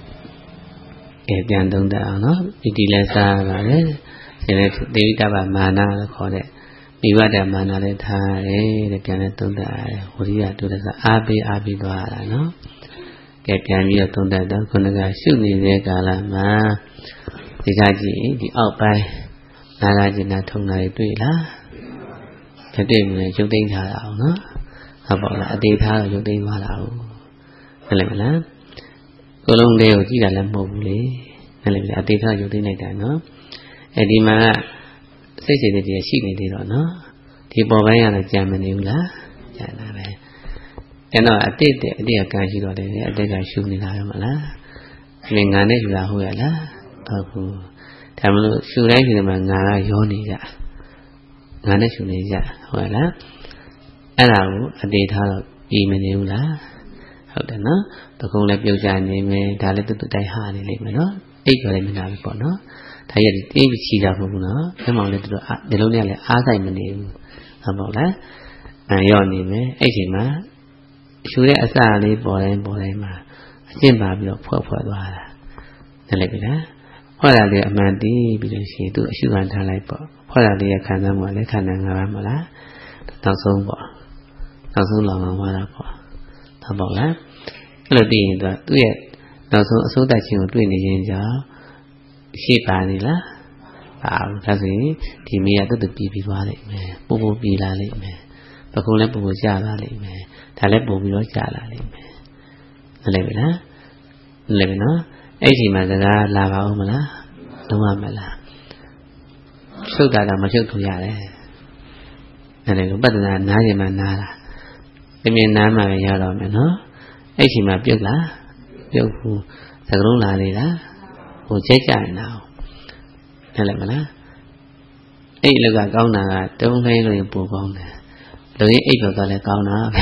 ပြန်သုံးတတ်အောင်နော်ဒီလဲစားပါလေဒီလဲသေဝိတ္တဗမာနလို့ခေါ်တဲ့မိဘတဲ့မာနလည်းထားရတယ်တဲ့ပြန်လဲသုံးတတ်ရတယ်ဝိရိယတိုးတဲ့စားအားပေးသွားရတာနော်ပြန်ပြီးတော့သုံးတတ်တော့ခုနကရှုနေတဲ့ကာလမှာဒီကကြည့်ဒီအောက်ပိုင်းနာဂကျင်နာထုံတာတွေတွေ့လားမတွေ့ဘူးလေရုပ်သိမ်းထားတာအောင်နော်ဟုတ်ပါလားအသေးထားတော့ရုပ်သိမ်းသွားတာဟုတ်ဟုတ်လားမလားကိုလုံးလေးကိုကြည့်တာလည်းမဟုတ်ဘူးလေဟုတ်လားအသေးထားရုပ်သိမ်းလိုက်တာနော်ဒီမှာကစိတ်စိတ်တွေရှိနေသေးတော့နော်ဒီပေါ်ပိုင်းကတော့ကြံမနေဘူးလားကြံတာပဲအဲ့တော့အတိတ်ကကံရှိတော့တယ်အတိတ်ကရှုနေတာပဲမလားဒီငါနဲ့ယူတာဟုတ်ရလားဟုတ်ဘူးဒါမလို့ရှုတိုင်းရှုတယ်မှာငါကရောနေကြငါနဲ့ရှုနေကြဟုတ်လားအဲ့ဒါကိုအတေထားတော့ပြီးမနေဘူးလားဟုတ်တယ်နော်တကုံးလည်းပြုတ်ကြနေမယ်ဒါလည်းတူတိုက်ဟာနေလိမ့်မယ်နော်အိပ်ကြော်လည်းမနာဘူးပေါ့နော်ဒါရည်တေးပြီးချီတာမဟုတ်ဘူးနော်အဲ့မောင်လည်းတူဒီလုံးနဲ့လည်းအားဆိုင်မနေဘူးဟုတ်ပါလားရောနေမယ်အဲ့ချိန်မှာရှုတဲ့အစလေးပေါ်တိုင်းမှာအကျင့်ပါပြီးတော့ဖွဲ့သွားတာနားလည်ပြီလားဖွဲ့တာလေးအမှန်တည်ပြီးလို့ရှိရင်သူအရှုခံထားလိုက်ပေါ့ဖွဲ့တာလေးရဲ့ခံစားမှုကလည်းခန္ဓာ၅ပါးမလားနောက်ဆုံးပေါ့နောက်ဆုံးလောင်သွားတာပေါ့ဟုတ်ပါလားအဲ့လိုတည်ရင်သူ့ရဲ့နောက်ဆုံးအစိုးတတ်ခြင်းကိုတွေ့နေခြင်းကြောင့်ရှိပါနေလားပါဘူးဒါဆိုရင်ဒီမိရတူပြီးသွားလိမ့်မယ်ပို့ပြီးလာလိမ့်မယ်ပကုံးလည်းပို့ကျလာလိမ့်မယ်ဒါလည်းပို့ပြီးတော့ကျလာလိမ့်မယ်နားလည်ပြီလားနားလည်ပြီနော်အဲ့ဒီမှာစကားလာပါဦးမလားလုံးဝမလားရှုပ်တာတော့မရှုပ်ထူရတယ်အဲ့ဒါကိုပတ္တနာနားရင်မှနားတာပြင်းနားမှပဲရတော့မယ်နော်အဲ့ဒီမှာပြုတ်လားပြုတ်ဘူးစကလုံးလာလေလားဟိုကျဲကြနေတာဟုတ်တယ်မလားအဲ့ဒီလောက်ကကောင်းတာကတုံးလေးလို့ပိုကောင်းတယ်လူရင်းအိပ်ပြောတော့လည်းကောင်းတာပဲ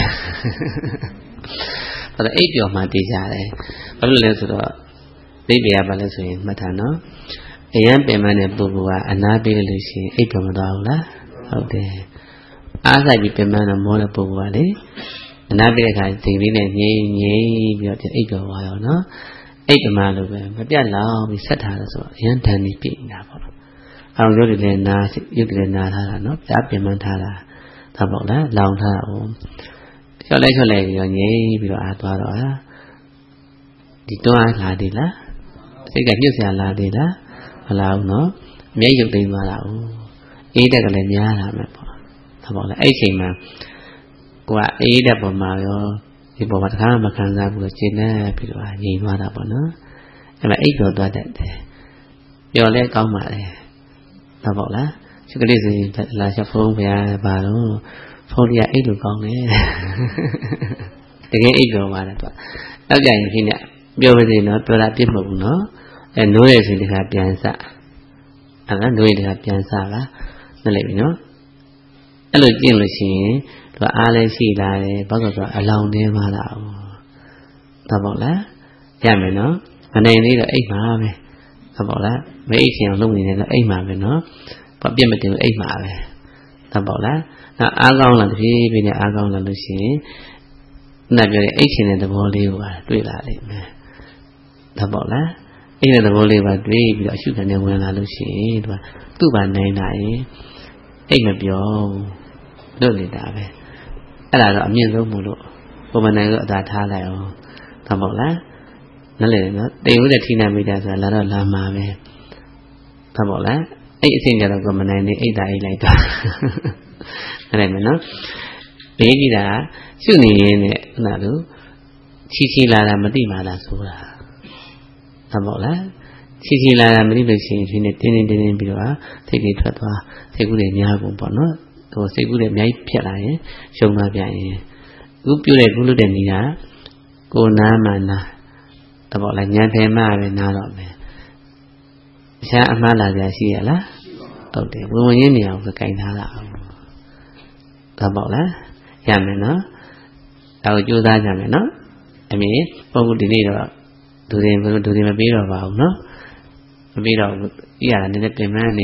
ဘာလို့အိပ်ပြောမှတည်ကြတယ်ဘာလို့လဲဆိုတော့သိပြရပါလဲဆိုရင်မှတ်ထားနော်အရန်ပင်မနဲ့ပုဂ္ဂိုလ်ကအနာပေးလို့ရှိရင်အိပ်ပြောမသွားဘူးလားဟုတ်တယ်အားဆိုင်ပြီးပင်မနဲ့မောတဲ့ပုဂ္ဂိုလ်ကလေအနာပေးတဲ့အခါစိတ်လေးနဲ့ငြိမ်ပြီးတော့အိပ်ပြောသွားရောနော်အိပ်ပမာလို့ပဲမပြတ်လောက်ပြီးဆက်ထားတယ်ဆိုတော့အရန်တန်ပြီးပြနေတာပေါ့အောင်ရုပ်တွေလည်းနာရုပ်တွေလည်းနာထားတာနော်ပြပင်မထားတာဒါပေါ့လားလောင်ထားတာဟုတ်ချော့လိုက်ပြီးတော့ငြိမ်ပြီးတော့အားသွားတော့ဒီတွန်းအားလာသေးလားစိတ်ကညှို့ဆရာလာသေးလားမလာဘူးနော်အမျက်ရုပ်သိမ်းသွားတာဟုတ်အေးတက်ကလည်းများလာမယ်ပေါ့ဒါပေါ့လေအဲ့ချိန်မှာကိုကအေးတဲ့ပုံမှာရောဒီပုံမှာတခါမှမခံစားဘူးလို့ရှင်းနေပြီးတော့ငြိမ်သွားတာပေါ့နော်အဲ့မှာအိပ်ပျော်သွားတတ်တယ်ပျော်လဲကောင်းပါလေဒါပေါ့လား Chứ cái gì là cho phong về bà đó phong đi ít được con đấy thì cái ít rồi mà đó áo dài khi nè biểu bây giờ nó tôi đã tiếp một nó nuôi thì được gặp tiền sa là nuôi được gặp tiền sa là nó lại nóအဲ့လိုကျင့်လို့ရှိရင်သူအားလည်းရှိလာတယ်ဘာလို့ဆိုတော့အလောင်းနေမှာလားဒါပေါ့လားရမယ်နော်မနိုင်သေးတော့အိတ်မှာပဲဒါပေါ့လားမအိတ်ချင်အောင်လုပ်နေတယ်တော့အိတ်မှာပဲနော်ဘာပြတ်မတင်အိတ်မှာပဲဒါပေါ့လားနောက်အားကောင်းလာတဖြည်းဖြည်းနဲ့အားကောင်းလာလို့ရှိရင်နောက်ပြောရင်အိတ်ချင်တဲ့သဘောလေးကိုတွေ့လာလိမ့်မယ်ဒါပေါ့လားအိတ်တဲ့သဘောလေးပါတွေ့ပြီးတော့အရှုခံနဲ့ဝင်လာလို့ရှိရင်သူ့ဘာနိုင်လာရင်အိတ်မပြောလို့နေတာပဲအဲ့ဒါတော့အမြင့်ဆုံးမို့လို့ပုံမှန်နိုင်လို့အသာထားလိုက်အောင်ဒါပေါ့လားနားလည်နော်တိမ်ဦးတဲ့ထိနာမိတာဆိုတာလာတော့လာမှာပဲဒါပေါ့လားအဲ့အဆင့်ကြတော့ကိုမနိုင်နေအိတ်တာအိတ်လိုက်တော့နားလည်မယ်နော်ဘေးကြီးတာရှုနေရင်းနဲ့ခုနကချီလာတာမသိမှလားဆိုတာဒါပေါ့လားချီလာတာမသိလို့ရှိရင်ဒီနေ့တင်းပြီးတော့ထိတ်ကြီးထွက်သွားစိတ်ကူးတွေများကုန်ပေါ့နော်ဟိုစိတ်ကူးတွေအများကြီးဖြတ်လာရင်ရှုံသွားပြန်ရင်အခုပြုတဲ့ကုလို့တဲ့နေရာကိုနားမှနာဒါပေါ့လားဉာဏ်ဖယ်မှပဲနားတော့မယ်ရှားအမှားလာကြရှိရလားဟုတ်တယ်ဝင်ရင်းနေအောင်ကင်ထားတာဒါပေါ့လားရမယ်နော်ဒါကိုကြိုးစားကြမယ်နော်အမေပုံကူဒီနေ့တော့ဒူတွေမပေးတော့ပါဘူးနော်မပေးတော့ပြရတာနည်းနည်းပြင်ပန်းနေ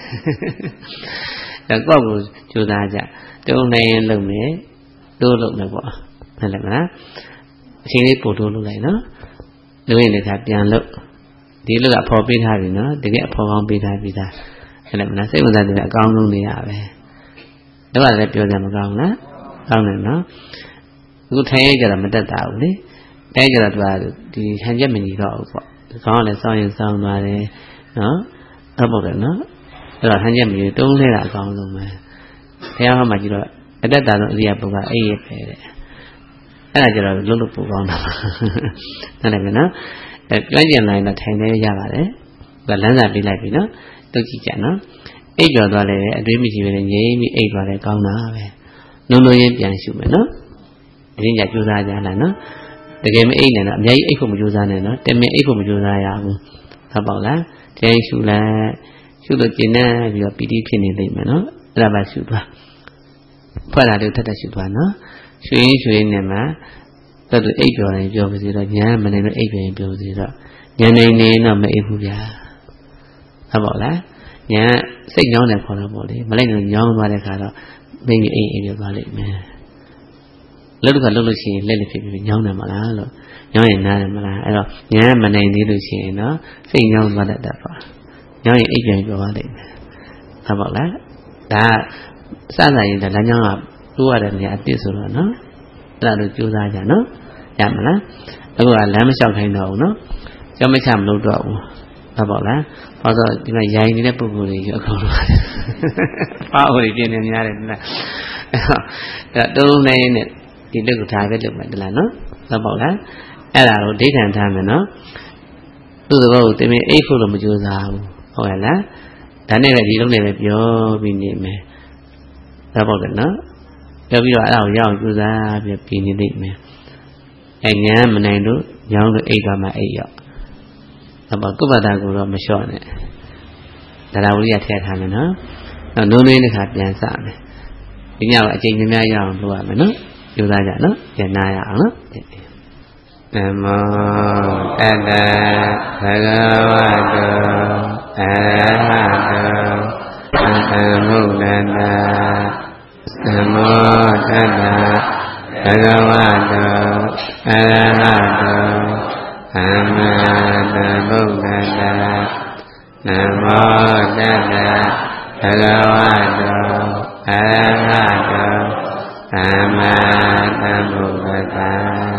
ဒါကောက်ကိုကြိုးစားကြတုံးနေရင်လုပ်မယ်တိုးလုပ်မယ်ပေါ့ဟုတ်တယ်မလားအချိန်လေးပို့တိုးလုပ်လိုက်နော်လုပ်ရင်လည်းပြန်လုပ်ဒီလုပ်ကအဖော်ပေးထားပြီနော်တကယ်အဖော်ကောင်းပေးထားပြီသားဟုတ်တယ်မလားစိတ်ဝင်စားတယ်အကောင်းဆုံးနေရပဲတော့လည်းပြောကြမကောင်းလားကောင်းတယ်နော်အခုထိုင်ရကြတာမတက်တာဘူးလေတိုင်းကြတော့ဒီဟန်ချက်မညီတော့ဘူးပေါ့ခေါင်းကလည်းစောင်းရင်စောင်းသွားတယ်နော်ဟုတ်ပေါ့တယ်နော်အဲ့တော့ဟန်ချက်မညီတုံးလဲတာအကောင်းဆုံးပဲဘုရားဟောမှာကြည့်တော့အတ္တတာဆုံးအရိယာပုဂ္ဂိုလ်အဲ့ရပဲတဲ့အဲ့ဒါကြတော့လုံးလို့ပိုကောင်းတာနားလည်မယ်နော်ကျွမ်းကျင်လာရင်တော့ထိုင်နေရပါတယ်လမ်းစာပေးလိုက်ပြီနော်တုတ်ကြည့်ကြနော်အိပ်ကြော်သွားလဲအတွေးမရှိပဲငြိမ်းပြီးအိပ်သွားလဲကောင်းတာပဲလုံးရင်ပြန်ရှုမယ်နော်အရင်ကကြိုးစားကြလားနော်တကယ်မအိပ်နဲ့တော့အများကြီးအိပ်ဖို့မကြိုးစားနဲ့နော်တမင်အိပ်ဖို့မကြိုးစားရဘူးဟုတ်ပါလားတရားရှုလိုက်ရှုလို့ကျင်နေပြီးတော့ပီတိဖြစ်နေလိမ့်မယ်နော်အဲ့ဒါပါရှုသွားဖွက်လာလို့ထပ်ရှုသွားနော်ရွှေရင်းနဲ့မှတော်သူအိပ်ပြောတယ်ပြောပါစေတော့ညာမနေလို့အိပ်ပြန်ပြောပါစေတော့ညာနေနေတော့မအိပ်ဘူးဗျာဟုတ်ပါလားညာစိတ်ညောင်းတယ်ခေါ်တော့ပေါ့လေမလိုက်လို့ညောင်းသွားတဲ့ခါတော့မင်းကြီးအိပ်ပြောသွားလိမ့်မယ်လှုပ်လို့ရှိရင်လက်လက်ဖြစ်ပြီးညောင်းတယ်မလားလို့ညောင်းရင်နားတယ်မလားအဲ့တော့ညာမနိုင်သေးလို့ရှိရင်တော့စိတ်ညောင်းသွားတတ်တာပါညောင်းရင်အိပ်ပြန်ပြောသွားလိမ့်မယ်ဟုတ်ပါလားဒါစစရင်ဒါလမ်းကြောင်းကတိုးရတယ်နေရာအစ်စ်ဆိုတော့နော်အဲ့ဒါလိုကြိုးစားကြနော်ရမလားအခုကလမ်းမလျှောက်ခိုင်းတော့ဘူးနော်ကြောက်မချမလုပ်တော့ဘူးဟုတ်ပါလားဘာလို့ဒီမှာရိုင်းနေတဲ့ပုံကိုယ်တွေအကုန်လုံးပါဟိုတွေပြင်းနေများတယ်နော်အဲ့တော့တုံးနေနဲ့ဒီလက်ကိုထားပဲလုပ်မယ်တလားနော်ဟုတ်ပါလားအဲ့ဒါကိုဒိဋ္ဌံထားမယ်နော်သူ့သဘောကိုတင်ပြီးအိတ်ဖို့လို့မကြိုးစားဘူးဟုတ်ရဲ့လားဒါနဲ့လည်းဒီလုံးနဲ့ပဲပြောပြီးနေမယ်ဒါပေါ့လေနော်ပြောပြီးတော့အဲ့ဒါကိုရအောင်ကြိုးစားပြီးပြင်နေလိမ့်မယ်အညာမနိုင်လို့ညောင်းလို့အိတ်သွားမှအိတ်ရောက်ဒါပေါ့ကုပ္ပတာကိုတော့မလျှော့နဲ့ဒါဝိရိယထည့်ထားမယ်နော်နုံးလေးတစ်ခါပြန်စမယ်ဒီညကအချိန်များရအောင်လုပ်ရမယ်နော်ကြိုးစားကြနော်ပြန်နာရအောင်နော်နမောတတ္တဘဂဝတောအရဟတောသမ္ဗုဒ္ဓတ္တနမောတတ္တဘဂဝတောအရဟတောသမ္မာသမ္ဗုဒ္ဓတ္တနမောတတ္တဘဂဝတောအရဟတောသမ္မာသမ္ဗုဒ္ဓတ္တဒါ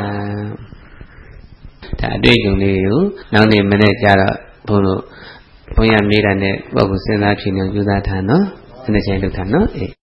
အတွေ့အကြုံလေးကိုနောက်နေ့မနေ့ကျတော့ဘုန်းတို့ဘုန်းရမေးတာနဲ့ပုဂ္ဂိုလ်စဉ်းစားဖြေနေကြိုးစားထားနော်အဲ့ဒီချိန်လုပ်ထားနော်